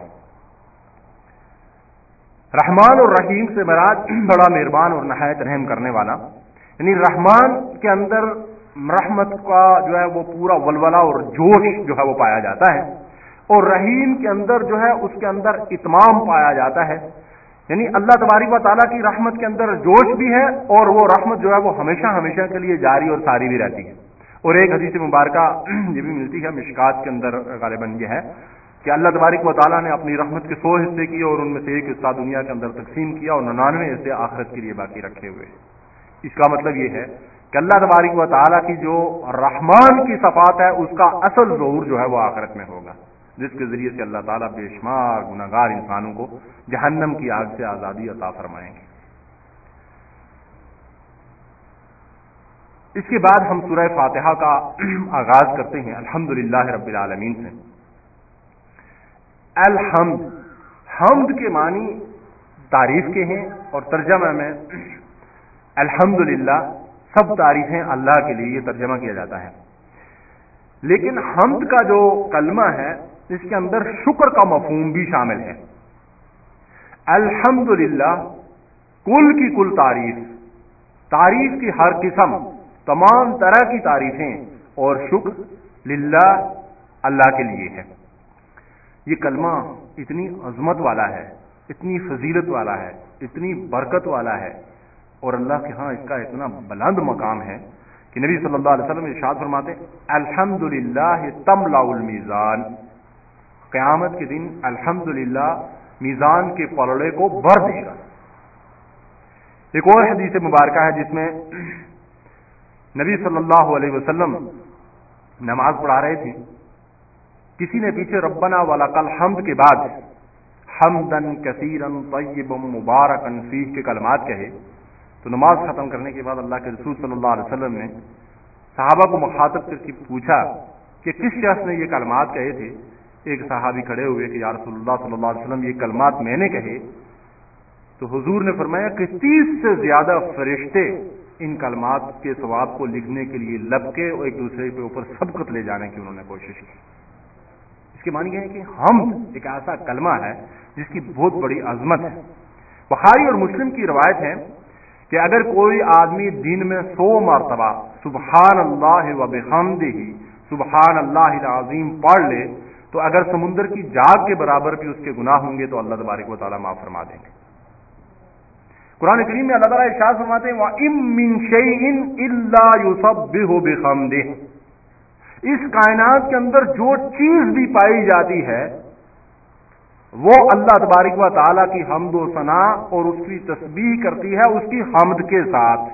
رحمان اور رحیم سے مراد بڑا مہربان اور نہایت رحم کرنے والا، یعنی رحمان کے اندر رحمت کا جو ہے وہ پورا ولولہ اور جوش جو ہے وہ پایا جاتا ہے، اور رحیم کے اندر جو ہے اس کے اندر اتمام پایا جاتا ہے، یعنی اللہ تبارک و تعالیٰ کی رحمت کے اندر جوش بھی ہے اور وہ رحمت جو ہے وہ ہمیشہ ہمیشہ کے لیے جاری اور ساری بھی رہتی ہے۔ اور ایک حدیث مبارکہ یہ بھی ملتی ہے مشکات کے اندر غالباً یہ ہے کہ اللہ تبارک و تعالیٰ نے اپنی رحمت کے سو حصے کیے اور ان میں سے ایک حصہ دنیا کے اندر تقسیم کیا اور ننانوے حصے آخرت کے لیے باقی رکھے ہوئے۔ اس کا مطلب یہ ہے کہ اللہ تبارک و تعالیٰ کی جو رحمان کی صفات ہے اس کا اصل ظہور جو ہے وہ آخرت میں ہوگا، جس کے ذریعے سے اللہ تعالیٰ بے شمار گناہگار انسانوں کو جہنم کی آگ سے آزادی عطا فرمائیں گے۔ اس کے بعد ہم سورہ فاتحہ کا آغاز کرتے ہیں الحمدللہ رب العالمین سے۔ الحمد، حمد کے معنی تعریف کے ہیں اور ترجمہ میں الحمدللہ سب تعریفیں اللہ کے لیے یہ ترجمہ کیا جاتا ہے، لیکن حمد کا جو کلمہ ہے اس کے اندر شکر کا مفہوم بھی شامل ہے۔ الحمدللہ کل کی کل تعریف، تعریف کی ہر قسم، تمام طرح کی تعریفیں اور شکر للہ اللہ کے لیے ہے۔ یہ کلمہ اتنی عظمت والا ہے، اتنی فضیلت والا ہے، اتنی برکت والا ہے، اور اللہ کے ہاں اس کا اتنا بلند مقام ہے کہ نبی صلی اللہ علیہ وسلم ارشاد فرماتے الحمدللہ تملأ المیزان، قیامت کے دن الحمدللہ میزان کے پلڑے کو بھر دے گا۔ ایک اور حدیث مبارکہ ہے جس میں نبی صلی اللہ علیہ وسلم نماز پڑھا رہے تھے، کسی نے پیچھے ربنا ولک الحمد کے بعد حمدن کثیرن طیبا مبارکن فیہ کے کلمات کہے تو نماز ختم کرنے کے بعد اللہ کے رسول صلی اللہ علیہ وسلم نے صحابہ کو مخاطب کر کے پوچھا کہ کس شخص نے یہ کلمات کہے تھے. ایک صحابی کھڑے ہوئے کہ یا رسول اللہ صلی اللہ علیہ وسلم یہ کلمات میں نے کہے. تو حضور نے فرمایا کہ تیس سے زیادہ فرشتے ان کلمات کے ثواب کو لکھنے کے لیے لپکے اور ایک دوسرے کے اوپر سبقت لے جانے کی انہوں نے کوشش کی. اس کے معنی یہ ہے کہ حمد ایک ایسا کلمہ ہے جس کی بہت بڑی عظمت ہے. بخاری اور مسلم کی روایت ہے کہ اگر کوئی آدمی دن میں سو مرتبہ سبحان اللہ و بحمدہ سبحان اللہ العظیم پڑھ لے تو اگر سمندر کی جاگ کے برابر بھی اس کے گناہ ہوں گے تو اللہ تبارک و تعالیٰ معاف فرما دیں گے. قرآن کریم میں اللہ تعالیٰ ارشاد فرماتے ہیں وَإِن مِّن شَيْءٍ إِلَّا يُسَبِّحُ بِحَمْدِهِ. اس کائنات کے اندر جو چیز بھی پائی جاتی ہے وہ اللہ تبارک و تعالیٰ کی حمد و ثنا اور اس کی تسبیح کرتی ہے اس کی حمد کے ساتھ.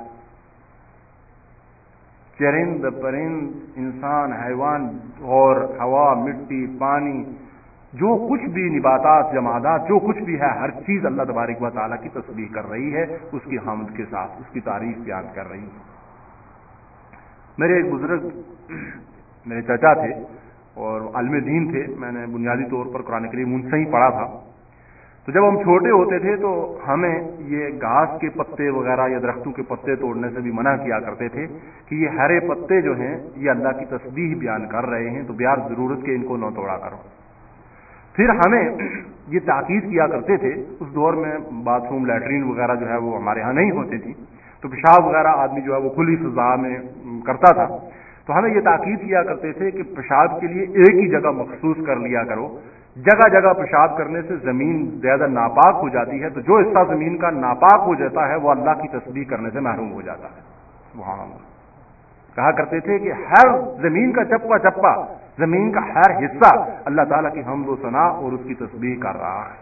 چرند پرند انسان حیوان اور ہوا مٹی پانی جو کچھ بھی نباتات جمادات جو کچھ بھی ہے ہر چیز اللہ تبارک و تعالیٰ کی تسبیح کر رہی ہے اس کی حمد کے ساتھ اس کی تعریف بیان کر رہی ہے. میرے ایک بزرگ میرے چچا تھے اور عالم دین تھے. میں نے بنیادی طور پر قرآن کریم ان سے ہی پڑھا تھا. تو جب ہم چھوٹے ہوتے تھے تو ہمیں یہ گھاس کے پتے وغیرہ یا درختوں کے پتے توڑنے سے بھی منع کیا کرتے تھے کہ یہ ہرے پتے جو ہیں یہ اللہ کی تسبیح بیان کر رہے ہیں تو بغیر ضرورت کے ان کو نہ توڑا کرو. پھر ہمیں یہ تاکید کیا کرتے تھے. اس دور میں باتھ روم لیٹرین وغیرہ جو ہے وہ ہمارے ہاں نہیں ہوتی تھی تو پیشاب وغیرہ آدمی جو ہے وہ کھلی فضا میں کرتا تھا. تو ہمیں یہ تاکید کیا کرتے تھے کہ پیشاب کے لیے ایک ہی جگہ مخصوص کر لیا کرو. جگہ جگہ پیشاب کرنے سے زمین زیادہ ناپاک ہو جاتی ہے تو جو حصہ زمین کا ناپاک ہو جاتا ہے وہ اللہ کی تسبیح کرنے سے محروم ہو جاتا ہے. سبحان اللہ. کہا کرتے تھے کہ ہر زمین کا چپا چپا زمین کا ہر حصہ اللہ تعالیٰ کی حمد و ثنا اور اس کی تسبیح کر رہا ہے.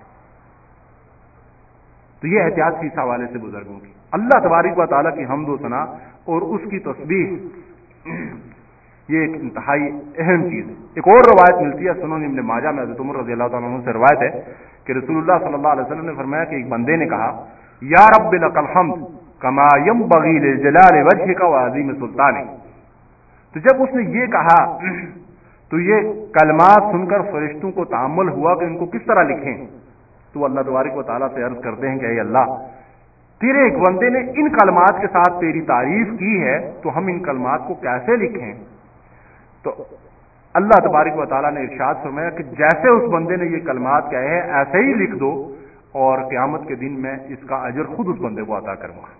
تو یہ احتیاط تھی اس حوالے سے بزرگوں کی. اللہ تبارک و تعالیٰ کی حمد و ثنا اور اس کی تسبیح یہ ایک انتہائی اہم چیز ہے. ایک اور روایت ملتی ہے سنن ابن ماجہ میں حضرت عمر رضی اللہ تعالیٰ عنہ سے روایت ہے کہ رسول اللہ صلی اللہ علیہ وسلم نے فرمایا کہ ایک بندے نے کہا یا رب لک الحمد کما ینبغی لجلال وجهک وعظیم سلطانک. تو جب اس نے یہ کہا تو یہ کلمات سن کر فرشتوں کو تامل ہوا کہ ان کو کس طرح لکھیں. تو اللہ تبارک و تعالیٰ سے عرض کرتے ہیں کہ اے اللہ تیرے ایک بندے نے ان کلمات کے ساتھ تیری تعریف کی ہے تو ہم ان کلمات کو کیسے لکھیں. تو اللہ تبارک و تعالیٰ نے ارشاد فرمایا کہ جیسے اس بندے نے یہ کلمات کہے ہیں ایسے ہی لکھ دو اور قیامت کے دن میں اس کا اجر خود اس بندے کو عطا کروں گا.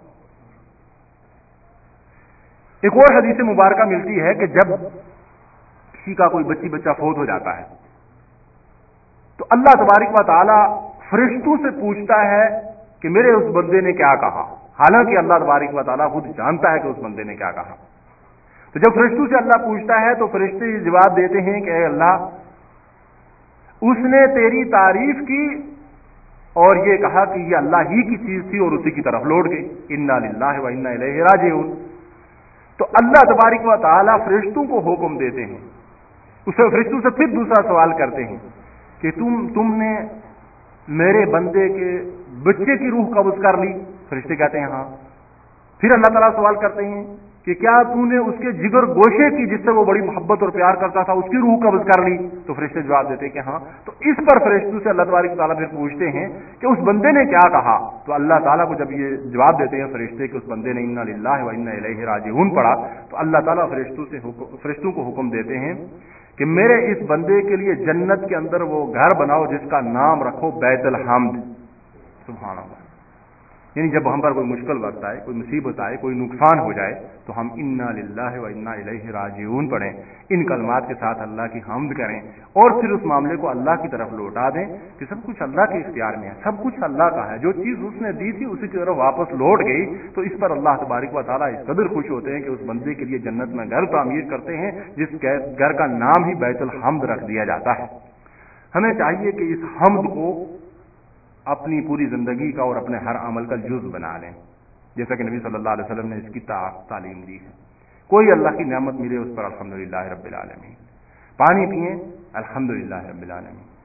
ایک اور حدیث مبارکہ ملتی ہے کہ جب کسی کا کوئی بچی بچہ فوت ہو جاتا ہے تو اللہ تبارک و تعالیٰ فرشتوں سے پوچھتا ہے کہ میرے اس بندے نے کیا کہا. حالانکہ اللہ تبارک و تعالیٰ خود جانتا ہے کہ اس بندے نے کیا کہا. تو جب فرشتوں سے اللہ پوچھتا ہے تو فرشتے یہ جواب دیتے ہیں کہ اے اللہ اس نے تیری تعریف کی اور یہ کہا کہ یہ اللہ ہی کی چیز تھی اور اسی کی طرف لوٹ گئی. انا للہ و انا الیہ راجعون. تو اللہ تبارک و تعالیٰ فرشتوں کو حکم دیتے ہیں. اسے فرشتوں سے پھر دوسرا سوال کرتے ہیں کہ تم تم نے میرے بندے کے بچے کی روح قبض کر لی. فرشتے کہتے ہیں ہاں. پھر اللہ تعالیٰ سوال کرتے ہیں کہ کیا تو نے اس کے جگر گوشے کی جس سے وہ بڑی محبت اور پیار کرتا تھا اس کی روح قبض کر لی. تو فرشتے جواب دیتے کہ ہاں. تو اس پر فرشتوں سے اللہ تبارک و تعالیٰ پھر پوچھتے ہیں کہ اس بندے نے کیا کہا. تو اللہ تعالیٰ کو جب یہ جواب دیتے ہیں فرشتے کہ اس بندے نے انا للہ و انا الیہ راجعون پڑھا تو اللہ تعالیٰ فرشتوں سے فرشتوں کو حکم دیتے ہیں کہ میرے اس بندے کے لیے جنت کے اندر وہ گھر بناؤ جس کا نام رکھو بیت الحمد. سبحان اللہ. یعنی جب ہم پر کوئی مشکل وقت آئے کوئی مصیبت آئے کوئی نقصان ہو جائے تو ہم انا للہ و انا الیہ راجعون پڑھیں. ان کلمات کے ساتھ اللہ کی حمد کریں اور پھر اس معاملے کو اللہ کی طرف لوٹا دیں کہ سب کچھ اللہ کے اختیار میں ہے. سب کچھ اللہ کا ہے. جو چیز اس نے دی تھی اسی کی طرف واپس لوٹ گئی تو اس پر اللہ تبارک و تعالیٰ اس قدر خوش ہوتے ہیں کہ اس بندے کے لیے جنت میں گھر تعمیر کرتے ہیں جس گھر کا نام ہی بیت الحمد رکھ دیا جاتا ہے. ہمیں چاہیے کہ اس حمد کو اپنی پوری زندگی کا اور اپنے ہر عمل کا جز بنا لیں جیسا کہ نبی صلی اللہ علیہ وسلم نے اس کی تعلیم دی ہے. کوئی اللہ کی نعمت ملے اس پر الحمدللہ رب العالمین. پانی پئیں الحمدللہ رب العالمین.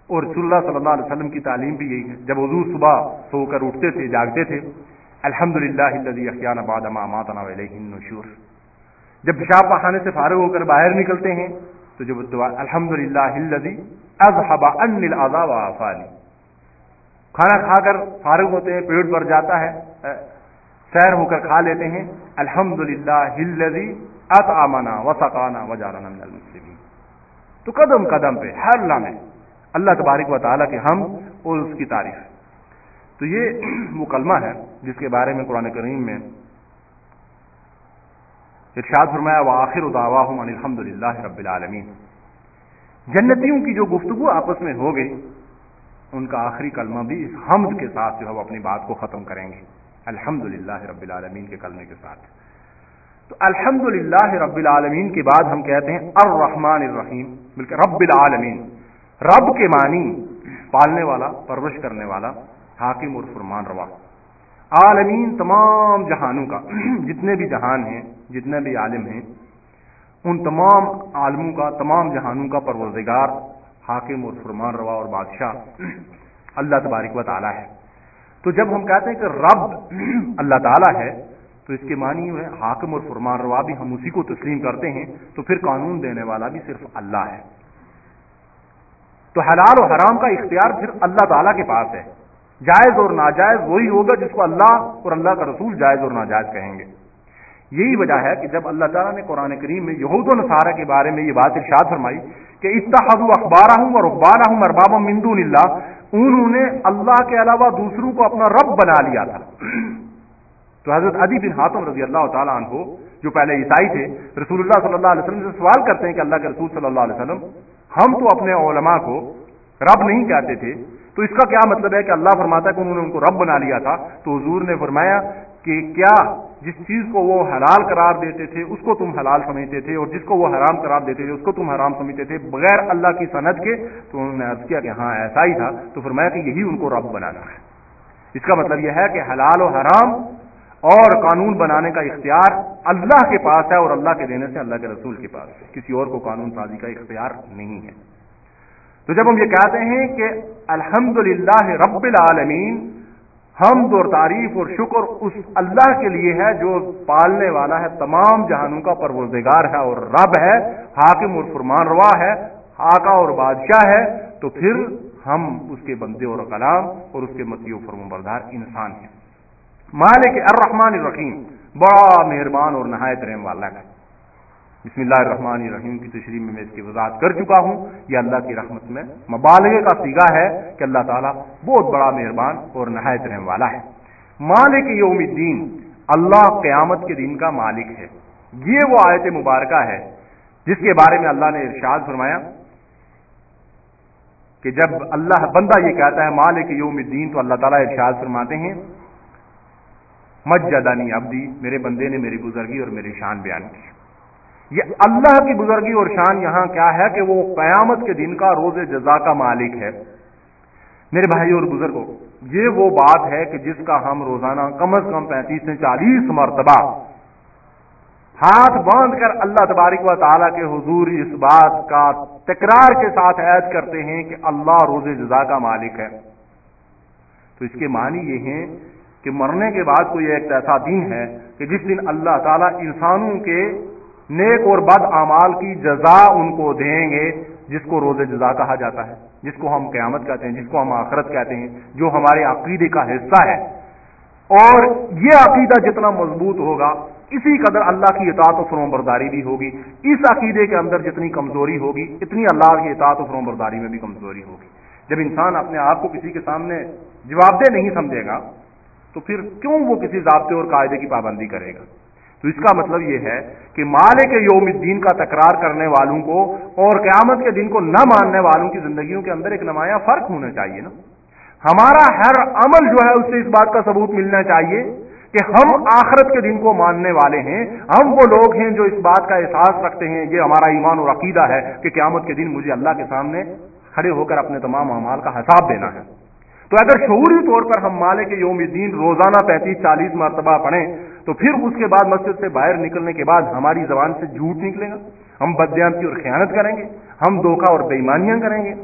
اور رسول اللہ صلی اللہ علیہ وسلم کی تعلیم بھی یہی ہے. جب حضور صبح سو کر اٹھتے تھے، جاگتے تھے، الحمدللہ الذی احیانا بعد ما اماتنا والیہ النشور. جب پیشاب پاخانے سے فارغ ہو کر باہر نکلتے ہیں تو جب دعا الحمدللہ الذی اذهب عنی الاذى وعافانی. کھانا کھا کر فارغ ہوتے ہیں، پیٹ بھر جاتا ہے، سیر ہو کر کھا لیتے ہیں، الحمدللہ الذی اطعمنا وسقانا وجعلنا من المسلمین. تو قدم قدم پہ ہر لمحے اللہ تبارک و تعالیٰ کے حمد اور اس کی تعریف. تو یہ وہ کلمہ ہے جس کے بارے میں قرآن کریم میں ارشاد فرمایا وآخر دعواہم ان الحمدللہ رب العالمین. جنتیوں کی جو گفتگو آپس میں ہو گئی، ان کا آخری کلمہ بھی اس حمد کے ساتھ جو ہے وہ اپنی بات کو ختم کریں گے، الحمدللہ رب العالمین کے کلمے کے ساتھ. تو الحمدللہ رب العالمین کے بعد ہم کہتے ہیں الرحمن الرحیم، بلکہ رب العالمین. رب کے معنی پالنے والا، پرورش کرنے والا، حاکم اور فرمان روا. عالمین تمام جہانوں کا، جتنے بھی جہان ہیں، جتنے بھی عالم ہیں، ان تمام عالموں کا، تمام جہانوں کا پروردگار، حاکم اور فرمان روا اور بادشاہ اللہ تبارک و تعالی ہے. تو جب ہم کہتے ہیں کہ رب اللہ تعالی ہے تو اس کے معنی ہے حاکم اور فرمان روا بھی ہم اسی کو تسلیم کرتے ہیں. تو پھر قانون دینے والا بھی صرف اللہ ہے. تو حلال و حرام کا اختیار پھر اللہ تعالیٰ کے پاس ہے. جائز اور ناجائز وہی ہوگا جس کو اللہ اور اللہ کا رسول جائز اور ناجائز کہیں گے. یہی وجہ ہے کہ جب اللہ تعالیٰ نے قرآن کریم میں یہود و نصارہ کے بارے میں یہ بات ارشاد فرمائی کہ اتخذوا احبارهم ورهبانهم اربابا من دون اللہ، انہوں نے اللہ کے علاوہ دوسروں کو اپنا رب بنا لیا تھا. تو حضرت عدی بن حاتم رضی اللہ تعالیٰ عنہ جو پہلے عیسائی تھے، رسول اللہ صلی اللہ علیہ وسلم سے سوال کرتے ہیں کہ اللہ کے رسول صلی اللہ علیہ وسلم، ہم تو اپنے علماء کو رب نہیں کہتے تھے، تو اس کا کیا مطلب ہے کہ اللہ فرماتا ہے کہ انہوں نے ان کو رب بنا لیا تھا؟ تو حضور نے فرمایا کہ کیا جس چیز کو وہ حلال قرار دیتے تھے اس کو تم حلال سمجھتے تھے، اور جس کو وہ حرام قرار دیتے تھے اس کو تم حرام سمجھتے تھے بغیر اللہ کی سند کے؟ تو انہوں نے عرض کیا کہ ہاں ایسا ہی تھا. تو فرمایا کہ یہی ان کو رب بنانا ہے. اس کا مطلب یہ ہے کہ حلال و حرام اور قانون بنانے کا اختیار اللہ کے پاس ہے، اور اللہ کے دینے سے اللہ کے رسول کے پاس ہے. کسی اور کو قانون سازی کا اختیار نہیں ہے. تو جب ہم یہ کہتے ہیں کہ الحمدللہ رب العالمین، حمد اور تعریف اور شکر اس اللہ کے لیے ہے جو پالنے والا ہے، تمام جہانوں کا پروردگار ہے اور رب ہے، حاکم اور فرمان روا ہے، آقا اور بادشاہ ہے، تو پھر ہم اس کے بندے اور غلام اور اس کے مطیع و فرمانبردار انسان ہیں. مالک الرحمن الرحیم، بڑا مہربان اور نہایت رحم والا ہے. بسم اللہ الرحمن الرحیم کی تشریح میں میں اس کی وضاحت کر چکا ہوں. یہ اللہ کی رحمت میں مبالغے کا صیغہ ہے کہ اللہ تعالیٰ بہت بڑا مہربان اور نہایت رحم والا ہے. مالک یوم الدین، اللہ قیامت کے دن کا مالک ہے. یہ وہ آیت مبارکہ ہے جس کے بارے میں اللہ نے ارشاد فرمایا کہ جب اللہ بندہ یہ کہتا ہے مالک یوم الدین، تو اللہ تعالیٰ ارشاد فرماتے ہیں مجدنی عبدی، میرے بندے نے میری بزرگی اور میری شان بیان کی. یہ اللہ کی بزرگی اور شان یہاں کیا ہے کہ وہ قیامت کے دن کا روز جزا کا مالک ہے. میرے بھائی اور بزرگوں، یہ وہ بات ہے کہ جس کا ہم روزانہ کم از کم پینتیس سے چالیس مرتبہ ہاتھ باندھ کر اللہ تبارک و تعالیٰ کے حضور اس بات کا تکرار کے ساتھ عہد کرتے ہیں کہ اللہ روز جزا کا مالک ہے. تو اس کے معنی یہ ہیں کہ مرنے کے بعد کوئی ایک ایسا دن ہے کہ جس دن اللہ تعالیٰ انسانوں کے نیک اور بد اعمال کی جزا ان کو دیں گے، جس کو روز جزا کہا جاتا ہے، جس کو ہم قیامت کہتے ہیں، جس کو ہم آخرت کہتے ہیں، جو ہمارے عقیدے کا حصہ ہے. اور یہ عقیدہ جتنا مضبوط ہوگا اسی قدر اللہ کی اطاعت و فرمان برداری بھی ہوگی. اس عقیدے کے اندر جتنی کمزوری ہوگی اتنی اللہ کی اطاعت و فرمان برداری میں بھی کمزوری ہوگی. جب انسان اپنے آپ کو کسی کے سامنے جواب دہ نہیں سمجھے گا تو پھر کیوں وہ کسی ضابطے اور قاعدے کی پابندی کرے گا؟ تو اس کا مطلب یہ ہے کہ مالک یوم الدین کا تکرار کرنے والوں کو اور قیامت کے دن کو نہ ماننے والوں کی زندگیوں کے اندر ایک نمایاں فرق ہونا چاہیے نا. ہمارا ہر عمل جو ہے اس سے اس بات کا ثبوت ملنا چاہیے کہ ہم آخرت کے دن کو ماننے والے ہیں. ہم وہ لوگ ہیں جو اس بات کا احساس رکھتے ہیں، یہ ہمارا ایمان اور عقیدہ ہے کہ قیامت کے دن مجھے اللہ کے سامنے کھڑے ہو کر اپنے تمام اعمال کا حساب دینا ہے. تو اگر شعوری طور پر ہم مالک یوم الدین روزانہ پینتیس چالیس مرتبہ پڑھیں تو پھر اس کے بعد مسجد سے باہر نکلنے کے بعد ہماری زبان سے جھوٹ نکلے گا، ہم بددیانتی اور خیانت کریں گے، ہم دھوکہ اور بے ایمانیاں کریں گے،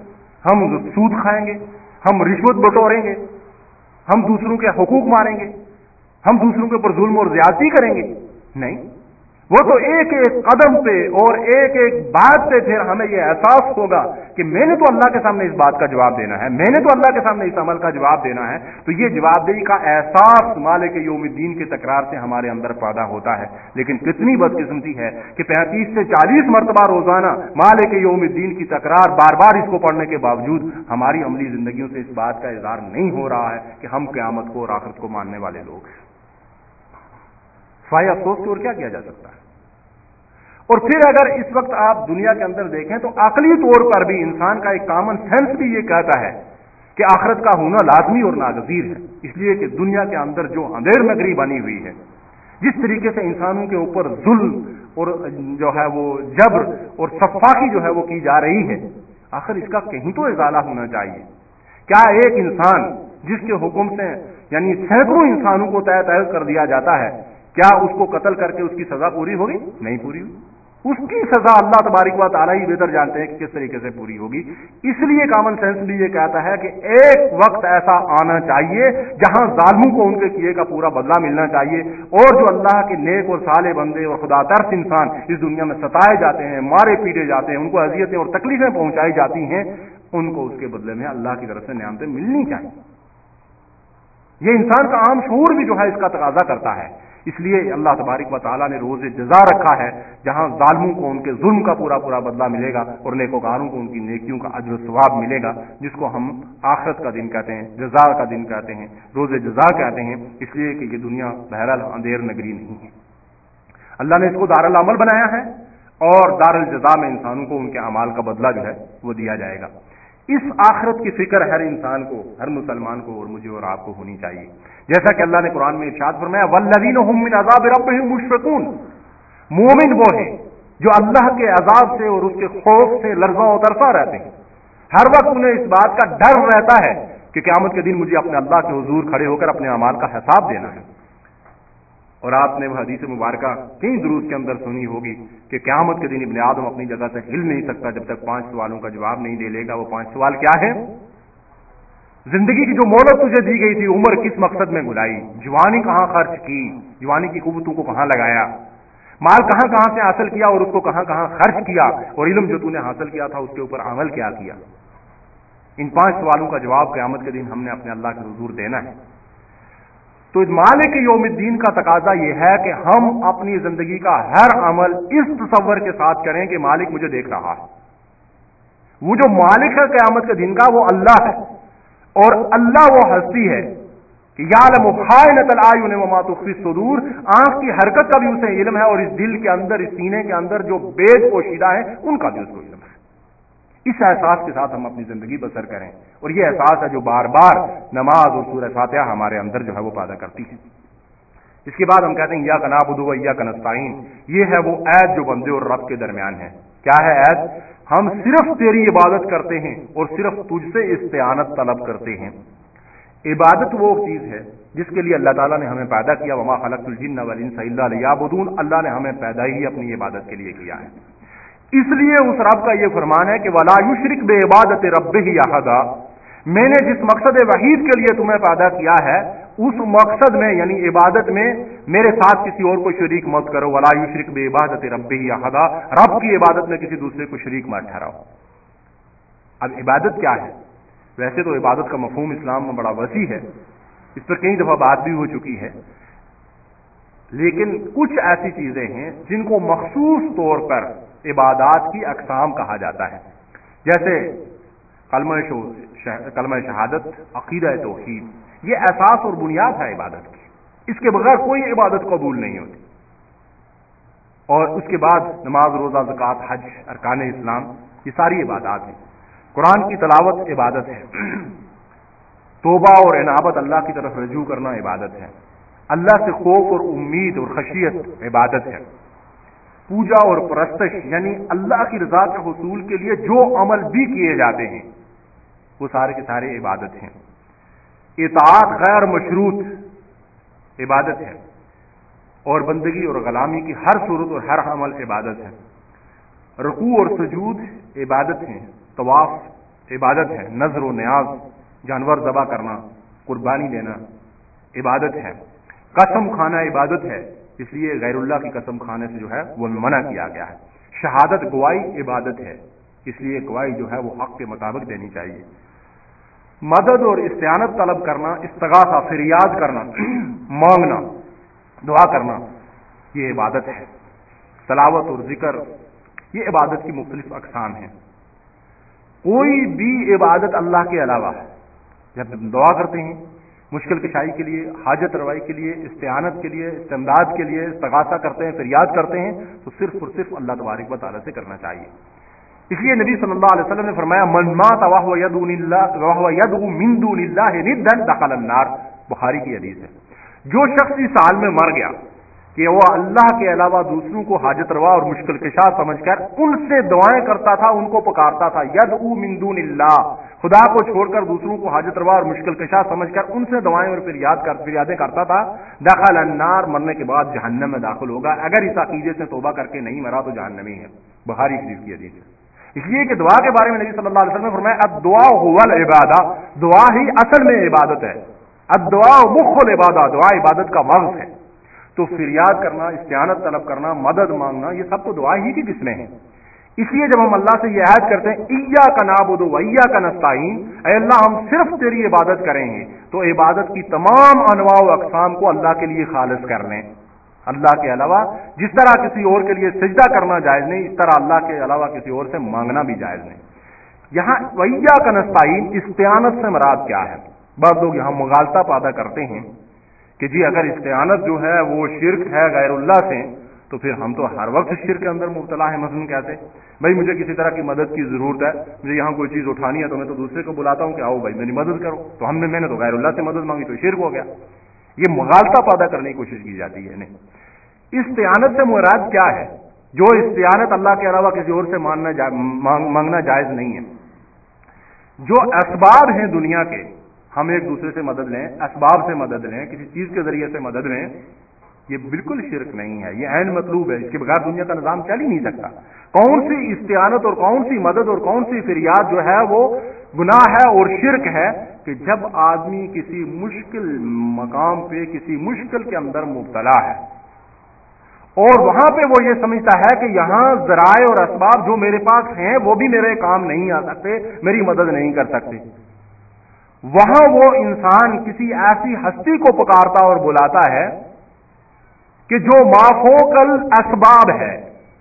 ہم سود کھائیں گے, ہم رشوت بٹوریں گے, ہم دوسروں کے حقوق ماریں گے, ہم دوسروں کے اوپر ظلم اور زیادتی کریں گے. نہیں, وہ تو ایک ایک قدم پہ اور ایک ایک بات پہ پھر ہمیں یہ احساس ہوگا کہ میں نے تو اللہ کے سامنے اس بات کا جواب دینا ہے, میں نے تو اللہ کے سامنے اس عمل کا جواب دینا ہے. تو یہ جواب دہی کا احساس مالک یوم الدین کے تکرار سے ہمارے اندر پیدا ہوتا ہے. لیکن کتنی بدقسمتی ہے کہ پینتیس سے چالیس مرتبہ روزانہ مالک یوم الدین کی تکرار بار بار اس کو پڑھنے کے باوجود ہماری عملی زندگیوں سے اس بات کا اظہار نہیں ہو رہا ہے کہ ہم قیامت کو اور آخرت کو ماننے والے لوگ ہیں. سوائے افسوس کی اور کیا کیا جا سکتا ہے؟ اور پھر اگر اس وقت آپ دنیا کے اندر دیکھیں تو عقلی طور پر بھی انسان کا ایک کامن سینس بھی یہ کہتا ہے کہ آخرت کا ہونا لازمی اور ناگزیر ہے. اس لیے کہ دنیا کے اندر جو اندھیر نگری بنی ہوئی ہے, جس طریقے سے انسانوں کے اوپر ظلم اور جو ہے وہ جبر اور سفاکی جو ہے وہ کی جا رہی ہے, آخر اس کا کہیں تو ازالہ ہونا چاہیے. کیا ایک انسان جس کے حکم سے یعنی سینکڑوں انسانوں کو طے طے کر دیا جاتا ہے, کیا اس کو قتل کر کے اس کی سزا پوری ہوگی؟ نہیں پوری ہوگی. اس کی سزا اللہ تبارک و تعالیٰ ہی بہتر جانتے ہیں کہ کس طریقے سے پوری ہوگی. اس لیے کامن سینس بھی یہ کہتا ہے کہ ایک وقت ایسا آنا چاہیے جہاں ظالموں کو ان کے کیے کا پورا بدلہ ملنا چاہیے, اور جو اللہ کے نیک اور صالح بندے اور خدا ترس انسان اس دنیا میں ستائے جاتے ہیں, مارے پیٹے جاتے ہیں, ان کو اذیتیں اور تکلیفیں پہنچائی جاتی ہیں, ان کو اس کے بدلے میں اللہ کی طرف سے نعمتیں ملنی چاہیے. یہ انسان کا عام شعور بھی جو ہے اس کا تقاضا کرتا ہے. اس لیے اللہ تبارک و تعالیٰ نے روز جزا رکھا ہے جہاں ظالموں کو ان کے ظلم کا پورا پورا بدلہ ملے گا اور نیکوکاروں کو ان کی نیکیوں کا اجر و ثواب ملے گا, جس کو ہم آخرت کا دن کہتے ہیں, جزا کا دن کہتے ہیں, روز جزا کہتے ہیں. اس لیے کہ یہ دنیا بہرحال اندھیر نگری نہیں ہے. اللہ نے اس کو دار العمل بنایا ہے اور دار الجزا میں انسانوں کو ان کے اعمال کا بدلہ جو ہے وہ دیا جائے گا. اس آخرت کی فکر ہر انسان کو, ہر مسلمان کو اور مجھے اور آپ کو ہونی چاہیے. جیسا کہ اللہ نے قرآن میں ارشاد فرمایا والذین هم من عذاب ربهم مشفقون, مومن وہ ہیں جو اللہ کے عذاب سے اور اس کے خوف سے لرزاں و ترساں رہتے ہیں. ہر وقت انہیں اس بات کا ڈر رہتا ہے کہ قیامت کے دن مجھے اپنے اللہ کے حضور کھڑے ہو کر اپنے اعمال کا حساب دینا ہے. اور آپ نے وہ حدیث مبارکہ کئی دروس کے اندر سنی ہوگی کہ قیامت کے دن ابن آدم اپنی جگہ سے ہل نہیں سکتا جب تک پانچ سوالوں کا جواب نہیں دے لے گا. وہ پانچ سوال کیا ہے؟ زندگی کی جو مہلت تجھے دی گئی تھی, عمر کس مقصد میں گزاری, جوانی کہاں خرچ کی, جوانی کی قوتوں کو کہاں لگایا, مال کہاں کہاں سے حاصل کیا اور اس کو کہاں کہاں خرچ کیا, اور علم جو تو نے حاصل کیا تھا اس کے اوپر عمل کیا کیا. ان پانچ سوالوں کا جواب قیامت کے دن ہم نے اپنے اللہ کے حضور دینا ہے. تو مالک یوم الدین کا تقاضا یہ ہے کہ ہم اپنی زندگی کا ہر عمل اس تصور کے ساتھ کریں کہ مالک مجھے دیکھ رہا ہے. وہ جو مالک ہے قیامت کے دن کا وہ اللہ ہے, اور اللہ وہ ہستی ہے کہ یعلم خائنۃ الاعین وما تخفی الصدور, آنکھ کی حرکت کا بھی اسے علم ہے اور اس دل کے اندر, اس سینے کے اندر جو بید پوشیدہ ہیں ان کا بھی اس کو علم ہے. اس احساس کے ساتھ ہم اپنی زندگی بسر کریں, اور یہ احساس ہے جو بار بار نماز اور سورہ فاتحہ ہمارے اندر جو ہے وہ پیدا کرتی ہے. اس کے بعد ہم کہتے ہیں ایاک نعبد و ایاک نستعین, یہ ہے وہ عہد جو بندے اور رب کے درمیان ہے. کیا ہے عہد؟ ہم صرف تیری عبادت کرتے ہیں اور صرف تجھ سے استعانت طلب کرتے ہیں. عبادت وہ چیز ہے جس کے لیے اللہ تعالیٰ نے ہمیں پیدا کیا. وما خلقت الجن والانس الا لیعبدون, اللہ نے ہمیں پیدا ہی اپنی عبادت کے لیے کیا ہے. اس لیے اس رب کا یہ فرمان ہے کہ ولا یشرک بعبادت ربہ احدا, میں نے جس مقصد وحید کے لیے تمہیں پیدا کیا ہے اس مقصد میں یعنی عبادت میں میرے ساتھ کسی اور کو شریک مت کرو. ولا یشرک بعبادت ربہ احدا, رب کی عبادت میں کسی دوسرے کو شریک مت ٹھہراؤ. اب عبادت کیا ہے؟ ویسے تو عبادت کا مفہوم اسلام میں بڑا وسیع ہے, اس پر کئی دفعہ بات بھی ہو چکی ہے, لیکن کچھ ایسی چیزیں ہیں جن کو مخصوص طور پر عبادات کی اقسام کہا جاتا ہے. جیسے کلمہ کلمہ شہادت, عقیدہ توحید, یہ اساس اور بنیاد ہے عبادت کی, اس کے بغیر کوئی عبادت قبول نہیں ہوتی. اور اس کے بعد نماز, روزہ, زکوٰۃ, حج, ارکان اسلام, یہ ساری عبادات ہیں. قرآن کی تلاوت عبادت ہے, توبہ اور انابت اللہ کی طرف رجوع کرنا عبادت ہے, اللہ سے خوف اور امید اور خشیت عبادت ہے, پوجا اور پرستش یعنی اللہ کی رضا کے حصول کے لیے جو عمل بھی کیے جاتے ہیں وہ سارے کے سارے عبادت ہیں. اطاعت غیر مشروط عبادت ہے, اور بندگی اور غلامی کی ہر صورت اور ہر عمل عبادت ہے. رکوع اور سجود عبادت ہیں, طواف عبادت ہے. نظر و نیاز، جانور ذبح کرنا، قربانی دینا عبادت ہے. قسم کھانا عبادت ہے، اس لیے غیر اللہ کی قسم کھانے سے جو ہے وہ منع کیا گیا ہے. شہادت گواہی عبادت ہے، اس لیے گواہی جو ہے وہ حق کے مطابق دینی چاہیے. مدد اور استعانت طلب کرنا، استغاثہ فریاد کرنا، مانگنا، دعا کرنا، یہ عبادت ہے. تلاوت اور ذکر یہ عبادت کی مختلف اقسام ہیں. کوئی بھی عبادت اللہ کے علاوہ جب دعا کرتے ہیں مشکل کشائی کے لیے، حاجت روائی کے لیے، استعانت کے لیے، استمداد کے لیے، استغاثہ کرتے ہیں، فریاد کرتے ہیں، تو صرف اور صرف اللہ تبارک و تعالیٰ سے کرنا چاہیے. اس لیے نبی صلی اللہ علیہ وسلم نے فرمایا من مات وهو يدعو الله وهو يدعو من دون الله ندا دخل النار. بخاری کی حدیث ہے. جو شخص اس حال میں مر گیا کہ وہ اللہ کے علاوہ دوسروں کو حاجت روا اور مشکل کشا سمجھ کر ان سے دعائیں کرتا تھا، ان کو پکارتا تھا، یدعو من دون اللہ، خدا کو چھوڑ کر دوسروں کو حاجت روا اور مشکل کشا سمجھ کر ان سے دعائیں اور فریاد کر فریادیں کرتا تھا، دخل النار، مرنے کے بعد جہنم میں داخل ہوگا. اگر اس عقیدے سے توبہ کر کے نہیں مرا تو جہنمی ہے. بخاری شریف کی حدیث ہے. اس لیے کہ دعا کے بارے میں نبی صلی اللہ علیہ وسلم نے فرمایا الدعاء هو العبادہ، دعا ہی اصل میں عبادت ہے. الدعاء مخ العبادہ، دعا عبادت کا مغز ہے. تو فریاد کرنا، استعانت طلب کرنا، مدد مانگنا، یہ سب تو دعا ہی کی قسمیں ہیں. اس لیے جب ہم اللہ سے یہ عہد کرتے ہیں ایاک نعبد و ایاک نستعین، اے اللہ ہم صرف تیری عبادت کریں گے، تو عبادت کی تمام انواع و اقسام کو اللہ کے لیے خالص کر لیں. اللہ کے علاوہ جس طرح کسی اور کے لیے سجدہ کرنا جائز نہیں، اس طرح اللہ کے علاوہ کسی اور سے مانگنا بھی جائز نہیں. یہاں وَإِيَّاكَ نَسْتَعِينُ استعانت سے مراد کیا ہے؟ بعض لوگ یہاں مغالطہ پیدا کرتے ہیں کہ جی اگر استعانت جو ہے وہ شرک ہے غیر اللہ سے، تو پھر ہم تو ہر وقت شرک کے اندر مبتلا ہے. مثلا کہتے بھائی مجھے کسی طرح کی مدد کی ضرورت ہے، مجھے یہاں کوئی چیز اٹھانی ہے تو میں تو دوسرے کو بلاتا ہوں کہ آؤ بھائی میری مدد کرو، تو ہم نے میں نے تو غیر اللہ سے مدد مانگی تو شرک ہو گیا. یہ مغالطہ پیدا کرنے کی کوشش کی جاتی ہے. نہیں، استعانت سے مراد کیا ہے؟ جو استعانت اللہ کے علاوہ کسی اور سے ماننا جا مانگنا جائز نہیں ہے. جو اسباب ہیں دنیا کے، ہم ایک دوسرے سے مدد لیں، اسباب سے مدد لیں، کسی چیز کے ذریعے سے مدد لیں، یہ بالکل شرک نہیں ہے. یہ عین مطلوب ہے، اس کے بغیر دنیا کا نظام چل ہی نہیں سکتا. کون سی استعانت اور کون سی مدد اور کون سی فریاد جو ہے وہ گناہ ہے اور شرک ہے کہ جب آدمی کسی مشکل مقام پہ کسی مشکل کے اندر مبتلا ہے اور وہاں پہ وہ یہ سمجھتا ہے کہ یہاں ذرائع اور اسباب جو میرے پاس ہیں وہ بھی میرے کام نہیں آ سکتے، میری مدد نہیں کر سکتے. وہاں وہ انسان کسی ایسی ہستی کو پکارتا اور بلاتا ہے کہ جو مافوق الاسباب ہے.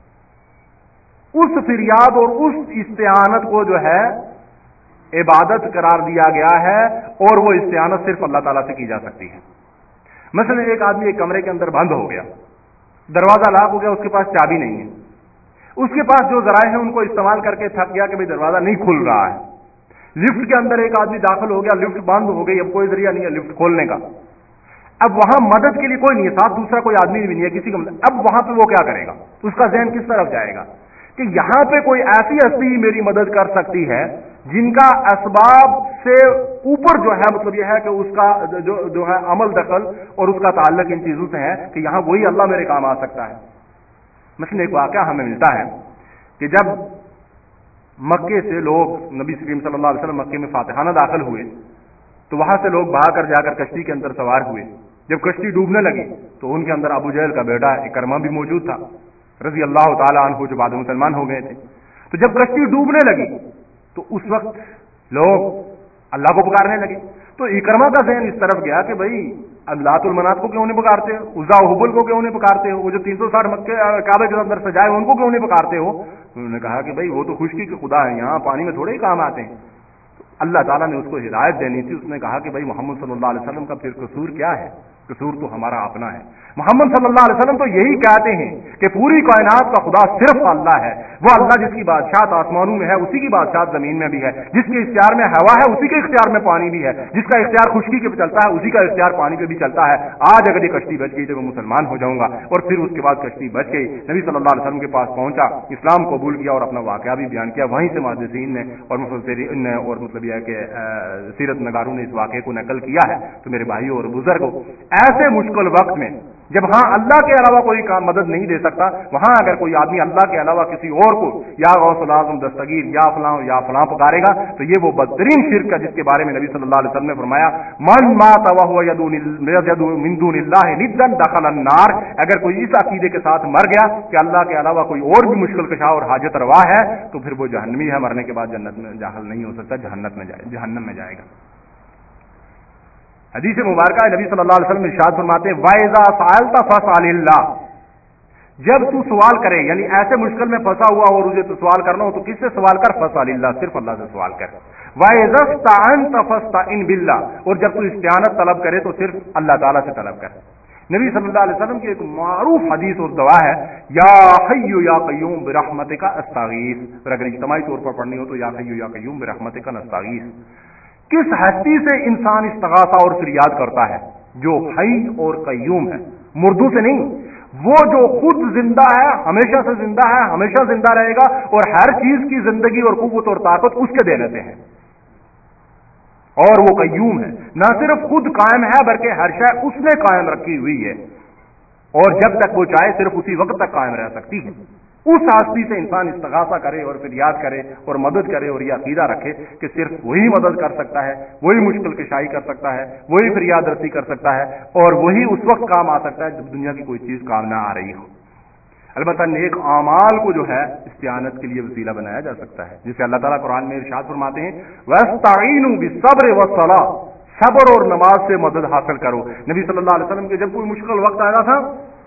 اس فریاد اور اس استعانت کو جو ہے عبادت قرار دیا گیا ہے اور وہ استعانت صرف اللہ تعالیٰ سے کی جا سکتی ہے. مثلا ایک آدمی ایک کمرے کے اندر بند ہو گیا، دروازہ لاک ہو گیا، اس کے پاس چابی نہیں ہے، اس کے پاس جو ذرائع ہیں ان کو استعمال کر کے تھک گیا کہ بھائی دروازہ نہیں کھل رہا ہے. لفٹ کے اندر ایک آدمی داخل ہو گیا، لفٹ بند ہو گئی، اب کوئی ذریعہ نہیں ہے لفٹ کھولنے کا. اب وہاں مدد کے لیے کوئی نہیں ہے، ساتھ دوسرا کوئی آدمی بھی نہیں ہے کسی کا. اب وہاں پہ وہ کیا کرے گا؟ اس کا ذہن کس طرف جائے گا کہ یہاں پہ کوئی ایسی ہستی میری مدد کر سکتی ہے جن کا اسباب سے اوپر جو ہے، مطلب یہ ہے کہ اس کا جو جو ہے عمل دخل اور اس کا تعلق ان چیزوں سے ہے کہ یہاں وہی اللہ میرے کام آ سکتا ہے. مثلا ایک واقعہ ہمیں ملتا ہے کہ جب مکے سے لوگ نبی کریم صلی اللہ علیہ وسلم مکے میں فاتحانہ داخل ہوئے تو وہاں سے لوگ بھاگ کر جا کر کشتی کے اندر سوار ہوئے. جب کشتی ڈوبنے لگی تو ان کے اندر ابو جہل کا بیٹا اکرمہ بھی موجود تھا رضی اللہ تعالیٰ عنہ، جو بعد میں مسلمان ہو گئے تھے. تو جب کشتی ڈوبنے لگی تو اس وقت لوگ اللہ کو پکارنے لگے. تو اکرمہ کا ذہن اس طرف گیا کہ بھائی لات المنات کو کیوں نہیں پکارتے ہو، عزا و حبل کو کیوں نہیں پکارتے ہو، وہ جو تین سو ساٹھ مکے کعبے کے اندر سجائے ان کو کیوں نہیں پکارتے ہو. انہوں نے کہا کہ بھائی وہ تو خشکی کے خدا ہے، یہاں پانی میں تھوڑے ہی کام آتے ہیں. اللہ تعالیٰ نے اس کو ہدایت دینی تھی. اس نے کہا کہ بھائی محمد صلی اللہ علیہ وسلم کا پھر قصور کیا ہے؟ قصور تو ہمارا اپنا ہے. محمد صلی اللہ علیہ وسلم تو یہی کہتے ہیں کہ پوری کائنات کا خدا صرف اللہ ہے. وہ اللہ جس کی بادشاہت آسمانوں میں ہے اسی کی بادشاہت زمین میں بھی ہے، جس کے اختیار میں ہوا ہے اسی کے اختیار میں پانی بھی ہے، جس کا اختیار خشکی کے پہ چلتا ہے اسی کا اختیار پانی پہ بھی چلتا ہے. آج اگر یہ کشتی بچ گئی تو میں مسلمان ہو جاؤں گا. اور پھر اس کے بعد کشتی بچ گئی، نبی صلی اللہ علیہ وسلم کے پاس پہنچا، اسلام قبول کیا اور اپنا واقعہ بھی بیان کیا. وہیں سے محدثین نے اور مفسرین نے اور مطلب یہ ہے کہ سیرت نگاروں نے اس واقعے کو نقل کیا ہے. تو میرے بھائیوں اور بزرگوں، ایسے مشکل وقت میں جب ہاں اللہ کے علاوہ کوئی کام مدد نہیں دے سکتا، وہاں اگر کوئی آدمی اللہ کے علاوہ کسی اور کو یا غوث الاعظم دستگیر یا فلاں یا فلاں پکارے گا تو یہ وہ بدترین شرک ہے جس کے بارے میں نبی صلی اللہ علیہ وسلم نے فرمایا من مات وهو يدعو من دون اللہ ندا دخل النار، اگر کوئی اس عقیدے کے ساتھ مر گیا کہ اللہ کے علاوہ کوئی اور بھی مشکل کشا اور حاجت روا ہے تو پھر وہ جہنمی ہے، مرنے کے بعد جنت میں داخل نہیں ہو سکتا، جہنم میں جائے جہنم میں جائے گا۔ حدیث مبارکہ نبی صلی اللہ علیہ وسلم ارشاد فرماتے ہیں وَإِذَا سَأَلْتَ فَاسْأَلِ اللَّهِ، جب تو سوال کرے یعنی ایسے مشکل میں پھنسا ہوا اور تجھے تو سوال کرنا ہو تو کس سے سوال کر؟ فَاسْأَلِ اللَّهِ، صرف اللہ سے سوال کر۔ وَإِذَا اسْتَعَنْتَ فَاسْتَعِنْ بِاللَّهِ، اور جب تو استعانت طلب کرے تو صرف اللہ تعالیٰ سے طلب کر۔ نبی صلی اللہ علیہ وسلم کی ایک معروف حدیث اور دعا ہے یا حی یا قیوم برحمتک استغیث، اور اگر اجتماعی طور پر پڑھنی ہو تو یا حی یا قیوم برحمتک نستغیث۔ کس ہستی سے انسان استغاثہ اور فریاد کرتا ہے؟ جو حی اور قیوم ہے، مردوں سے نہیں، وہ جو خود زندہ ہے، ہمیشہ سے زندہ ہے، ہمیشہ زندہ رہے گا اور ہر چیز کی زندگی اور قوت اور طاقت اس کے دینے سے ہے، اور وہ قیوم ہے، نہ صرف خود قائم ہے بلکہ ہر شے اس نے قائم رکھی ہوئی ہے اور جب تک وہ چاہے صرف اسی وقت تک قائم رہ سکتی ہے۔ اس ہستی سے انسان استغاثہ کرے اور فریاد کرے اور مدد کرے اور یہ عقیدہ رکھے کہ صرف وہی مدد کر سکتا ہے، وہی مشکل کشائی کر سکتا ہے، وہی فریاد رسی کر سکتا ہے اور وہی اس وقت کام آ سکتا ہے جب دنیا کی کوئی چیز کام نہ آ رہی ہو۔ البتہ نیک اعمال کو جو ہے استعانت کے لیے وسیلہ بنایا جا سکتا ہے، جسے اللہ تعالیٰ قرآن میں ارشاد فرماتے ہیں وَاسْتَعِینُوا بِالصَّبْرِ وَالصَّلَاةِ، صبر اور نماز سے مدد حاصل کرو۔ نبی صلی اللہ علیہ وسلم کے جب کوئی مشکل وقت آیا تھا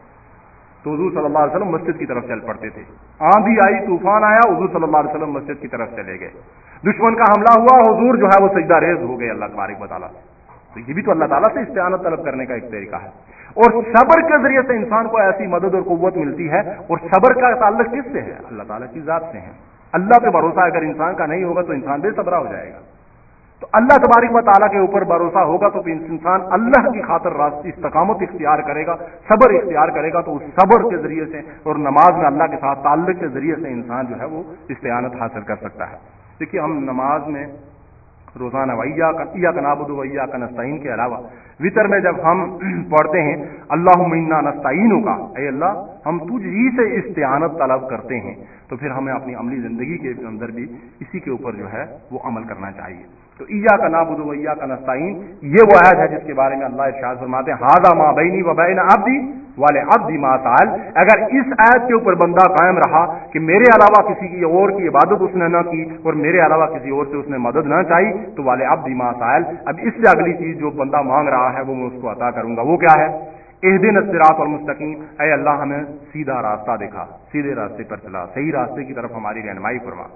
تو حضور صلی اللہ علیہ وسلم مسجد کی طرف چل پڑتے تھے، آندھی آئی، طوفان آیا، حضور صلی اللہ علیہ وسلم مسجد کی طرف چلے گئے، دشمن کا حملہ ہوا، حضور جو ہے وہ سجدہ ریز ہو گئے اللہ تبارک و تعالیٰ سے۔ تو یہ بھی تو اللہ تعالیٰ سے استعانت طلب کرنے کا ایک طریقہ ہے، اور صبر کے ذریعے سے انسان کو ایسی مدد اور قوت ملتی ہے، اور صبر کا تعلق کس سے ہے؟ اللہ تعالیٰ کی ذات سے ہے۔ اللہ پہ بھروسہ اگر انسان کا نہیں ہوگا تو انسان بے صبرا ہو جائے گا، تو اللہ تبارک و تعالیٰ کے اوپر بھروسہ ہوگا تو انسان اللہ کی خاطر راست استقامت اختیار کرے گا، صبر اختیار کرے گا، تو اس صبر کے ذریعے سے اور نماز میں اللہ کے ساتھ تعلق کے ذریعے سے انسان جو ہے وہ استعانت حاصل کر سکتا ہے۔ دیکھیے ہم نماز میں روزانہ وَإِيَّاكَ نَعْبُدُ وَإِيَّاكَ نَسْتَعِينُ کے علاوہ وطر میں جب ہم پڑھتے ہیں اللہم انا نستعینک، اے اللہ ہم تجھ ہی سے استعانت طلب کرتے ہیں، تو پھر ہمیں اپنی عملی زندگی کے اندر بھی اسی کے اوپر جو ہے وہ عمل کرنا چاہیے۔ تو ایاک نعبد و ایاک نستعین یہ وہ آیت ہے جس کے بارے میں اللہ ارشاد فرماتے ہیں ھذا ما بینی و بین عبدی ولعبدی ما سأل، اگر اس آیت کے اوپر بندہ قائم رہا کہ میرے علاوہ کسی کی اور کی عبادت اس نے نہ کی اور میرے علاوہ کسی اور سے اس نے مدد نہ چاہی تو ولعبدی ما سأل، اب اس سے اگلی چیز جو بندہ مانگ رہا ہے وہ میں اس کو عطا کروں گا۔ وہ کیا ہے؟ اہدنا الصراط المستقیم، اے اللہ ہمیں سیدھا راستہ دکھا، سیدھے راستے پر چلا، صحیح راستے کی طرف ہماری رہنمائی فرما۔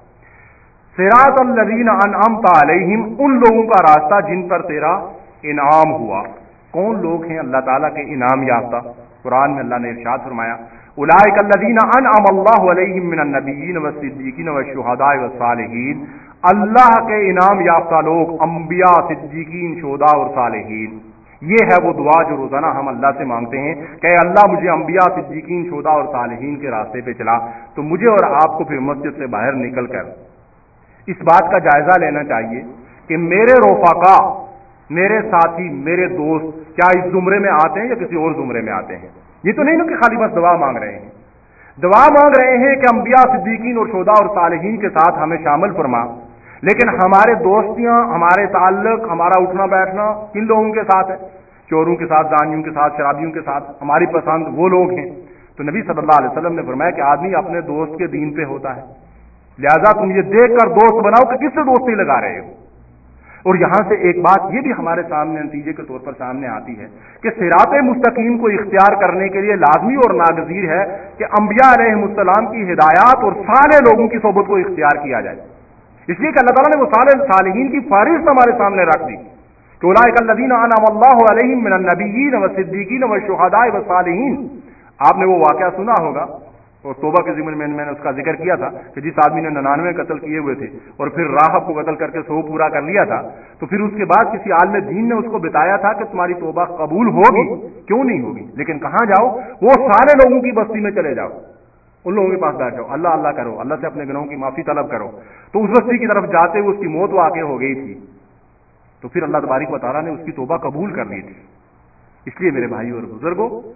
صراط الذین انعمت علیہم، ان لوگوں کا راستہ جن پر تیرا انعام ہوا۔ کون لوگ ہیں اللہ تعالیٰ کے انعام یافتہ؟ قرآن میں اللہ نے ارشاد فرمایا اولئک الذین انعم اللہ علیہم من النبیین والصدیقین والشہداء والصالحین، اللہ کے انعام یافتہ لوگ انبیاء، صدیقین، شہداء اور صالحین۔ یہ ہے وہ دعا جو روزانہ ہم اللہ سے مانگتے ہیں کہ اللہ مجھے انبیاء، صدیقین، شہداء اور صالحین کے راستے پہ چلا۔ تو مجھے اور آپ کو پھر مسجد سے باہر نکل کر اس بات کا جائزہ لینا چاہیے کہ میرے رفقا، میرے ساتھی، میرے دوست کیا اس زمرے میں آتے ہیں یا کسی اور زمرے میں آتے ہیں۔ یہ تو نہیں نا کہ خالی بس دعا مانگ رہے ہیں، دعا مانگ رہے ہیں کہ انبیاء، صدیقین اور شہداء اور صالحین کے ساتھ ہمیں شامل فرما، لیکن ہمارے دوستیاں، ہمارے تعلق، ہمارا اٹھنا بیٹھنا کن لوگوں کے ساتھ ہے؟ چوروں کے ساتھ، زانیوں کے ساتھ، شرابیوں کے ساتھ۔ ہماری پسند وہ لوگ ہیں۔ تو نبی صلی اللہ علیہ وسلم نے فرمایا کہ آدمی اپنے دوست کے دین پہ ہوتا ہے، لہذا تم یہ دیکھ کر دوست بناؤ کہ کس سے دوستی لگا رہے ہو۔ اور یہاں سے ایک بات یہ بھی ہمارے سامنے نتیجے کے طور پر سامنے آتی ہے کہ صراط مستقیم کو اختیار کرنے کے لیے لازمی اور ناگزیر ہے کہ انبیاء علیہ السلام کی ہدایات اور صالح لوگوں کی صحبت کو اختیار کیا جائے، اس لیے کہ اللہ تعالیٰ نے وہ صالح صالحین کی فہرست ہمارے سامنے رکھ دی کہ اولئک الذین انعم اللہ علیہم من النبیین والصدیقین والشہداء والصالحین۔ آپ نے وہ واقعہ سنا ہوگا اور توبہ کے ضمن میں میں نے اس کا ذکر کیا تھا کہ جس آدمی نے ننانوے قتل کیے ہوئے تھے اور پھر راہب کو قتل کر کے سو پورا کر لیا تھا، تو پھر اس کے بعد کسی عالم دین نے اس کو بتایا تھا کہ تمہاری توبہ قبول ہوگی، کیوں نہیں ہوگی، لیکن کہاں جاؤ؟ وہ سارے لوگوں کی بستی میں چلے جاؤ، ان لوگوں کے پاس بیٹھ جاؤ، اللہ اللہ کرو، اللہ سے اپنے گناہوں کی معافی طلب کرو۔ تو اس بستی کی طرف جاتے ہوئے اس کی موت واقع ہو گئی تھی، تو پھر اللہ تبارک و تعالیٰ نے اس کی توبہ قبول کر لی تھی۔ اس لیے میرے بھائی اور بزرگوں،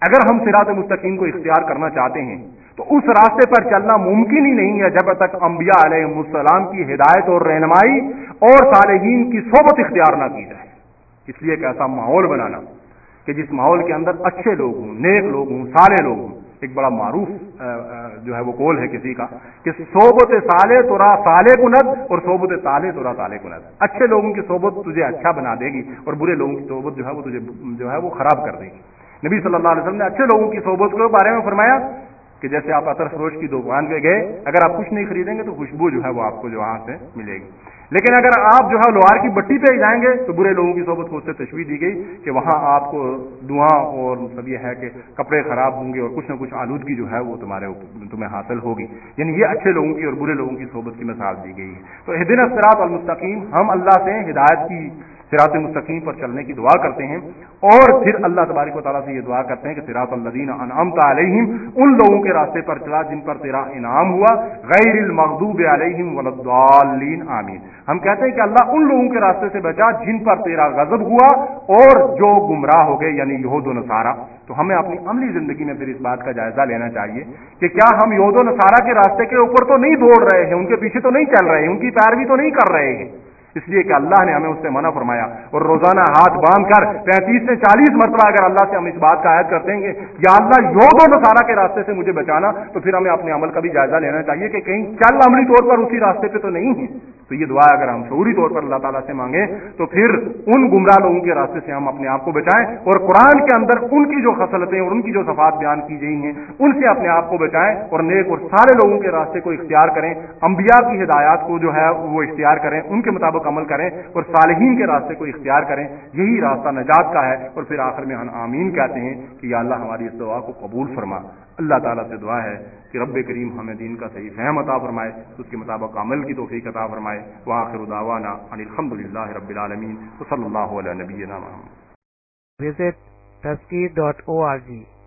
اگر ہم صراط مستقیم کو اختیار کرنا چاہتے ہیں تو اس راستے پر چلنا ممکن ہی نہیں ہے جب تک انبیاء علیہ السلام کی ہدایت اور رہنمائی اور صالحین کی صحبت اختیار نہ کی جائے. اس لیے ایک ایسا ماحول بنانا کہ جس ماحول کے اندر اچھے لوگ ہوں، نیک لوگ ہوں، صالح لوگ ہوں. ایک بڑا معروف جو ہے وہ قول ہے کسی کا کہ صحبت صالح ترا صالح کند اور صحبت طالح ترا طالح کند. اچھے لوگوں کی صحبت تجھے اچھا بنا دے گی اور برے لوگوں کی صحبت جو ہے وہ تجھے جو ہے وہ خراب کر دے گی. نبی صلی اللہ علیہ وسلم نے اچھے لوگوں کی صحبت کے بارے میں فرمایا کہ جیسے آپ عطر فروش کی دکان پہ گئے، اگر آپ کچھ نہیں خریدیں گے تو خوشبو جو ہے وہ آپ کو جو وہاں سے ملے گی، لیکن اگر آپ جو ہے لوہار کی بٹی پہ جائیں گے تو برے لوگوں کی صحبت کو اس سے تشبیہ دی گئی کہ وہاں آپ کو دعاں اور مطلب یہ ہے کہ کپڑے خراب ہوں گے اور کچھ نہ کچھ آلودگی جو ہے وہ تمہارے تمہیں حاصل ہوگی. یعنی یہ اچھے لوگوں کی اور برے لوگوں کی صحبت کی مثال دی گئی ہے. تو اہدنا الصراط المستقیم، ہم اللہ سے ہدایت کی صراط مستقیم پر چلنے کی دعا کرتے ہیں اور پھر اللہ تبارک و تعالیٰ سے یہ دعا کرتے ہیں کہ صراط الذین انعمت علیہم، ان لوگوں کے راستے پر چلا جن پر تیرا انعام ہوا، غیر المغضوب علیہم ولا الضالین آمین. ہم کہتے ہیں کہ اللہ ان لوگوں کے راستے سے بچا جن پر تیرا غضب ہوا اور جو گمراہ ہو گئے، یعنی یہود و نصارہ. تو ہمیں اپنی عملی زندگی میں پھر اس بات کا جائزہ لینا چاہیے کہ کیا ہم یہود و نصارہ کے راستے کے اوپر تو نہیں دوڑ رہے ہیں، ان کے پیچھے تو نہیں چل رہے ہیں، ان کی پیروی تو نہیں کر رہے ہیں. اس لیے کہ اللہ نے ہمیں اس سے منع فرمایا اور روزانہ ہاتھ باندھ کر پینتیس سے چالیس مرتبہ اگر اللہ سے ہم اس بات کا عہد کرتے ہیں کہ یا اللہ یہود و نصارہ کے راستے سے مجھے بچانا، تو پھر ہمیں اپنے عمل کا بھی جائزہ لینا چاہیے کہ کہیں چل عملی طور پر اسی راستے پہ تو نہیں ہے. تو یہ دعا اگر ہم شعوری طور پر اللہ تعالیٰ سے مانگیں تو پھر ان گمراہ لوگوں کے راستے سے ہم اپنے آپ کو بچائیں اور قرآن کے اندر ان کی جو خصلتیں اور ان کی جو صفات بیان کی گئی ہیں ان سے اپنے آپ کو بچائیں اور نیک اور سارے لوگوں کے راستے کو اختیار کریں، انبیاء کی ہدایات کو جو ہے وہ اختیار کریں، ان کے مطابق عمل کریں اور صالحین کے راستے کو اختیار کریں. یہی راستہ نجات کا ہے. اور پھر آخر میں ہم آمین کہتے ہیں کہ یا اللہ ہماری اس دعا کو قبول فرما. اللہ تعالیٰ سے دعا ہے کہ رب کریم ہمیں دین کا صحیح فہم عطا فرمائے، اس کے مطابق عمل کی توفیق عطا فرمائے. وآخر دعوانا ان الحمد للہ رب العالمین وصلی اللہ علی نبینا محمد. Visit taskeer dot org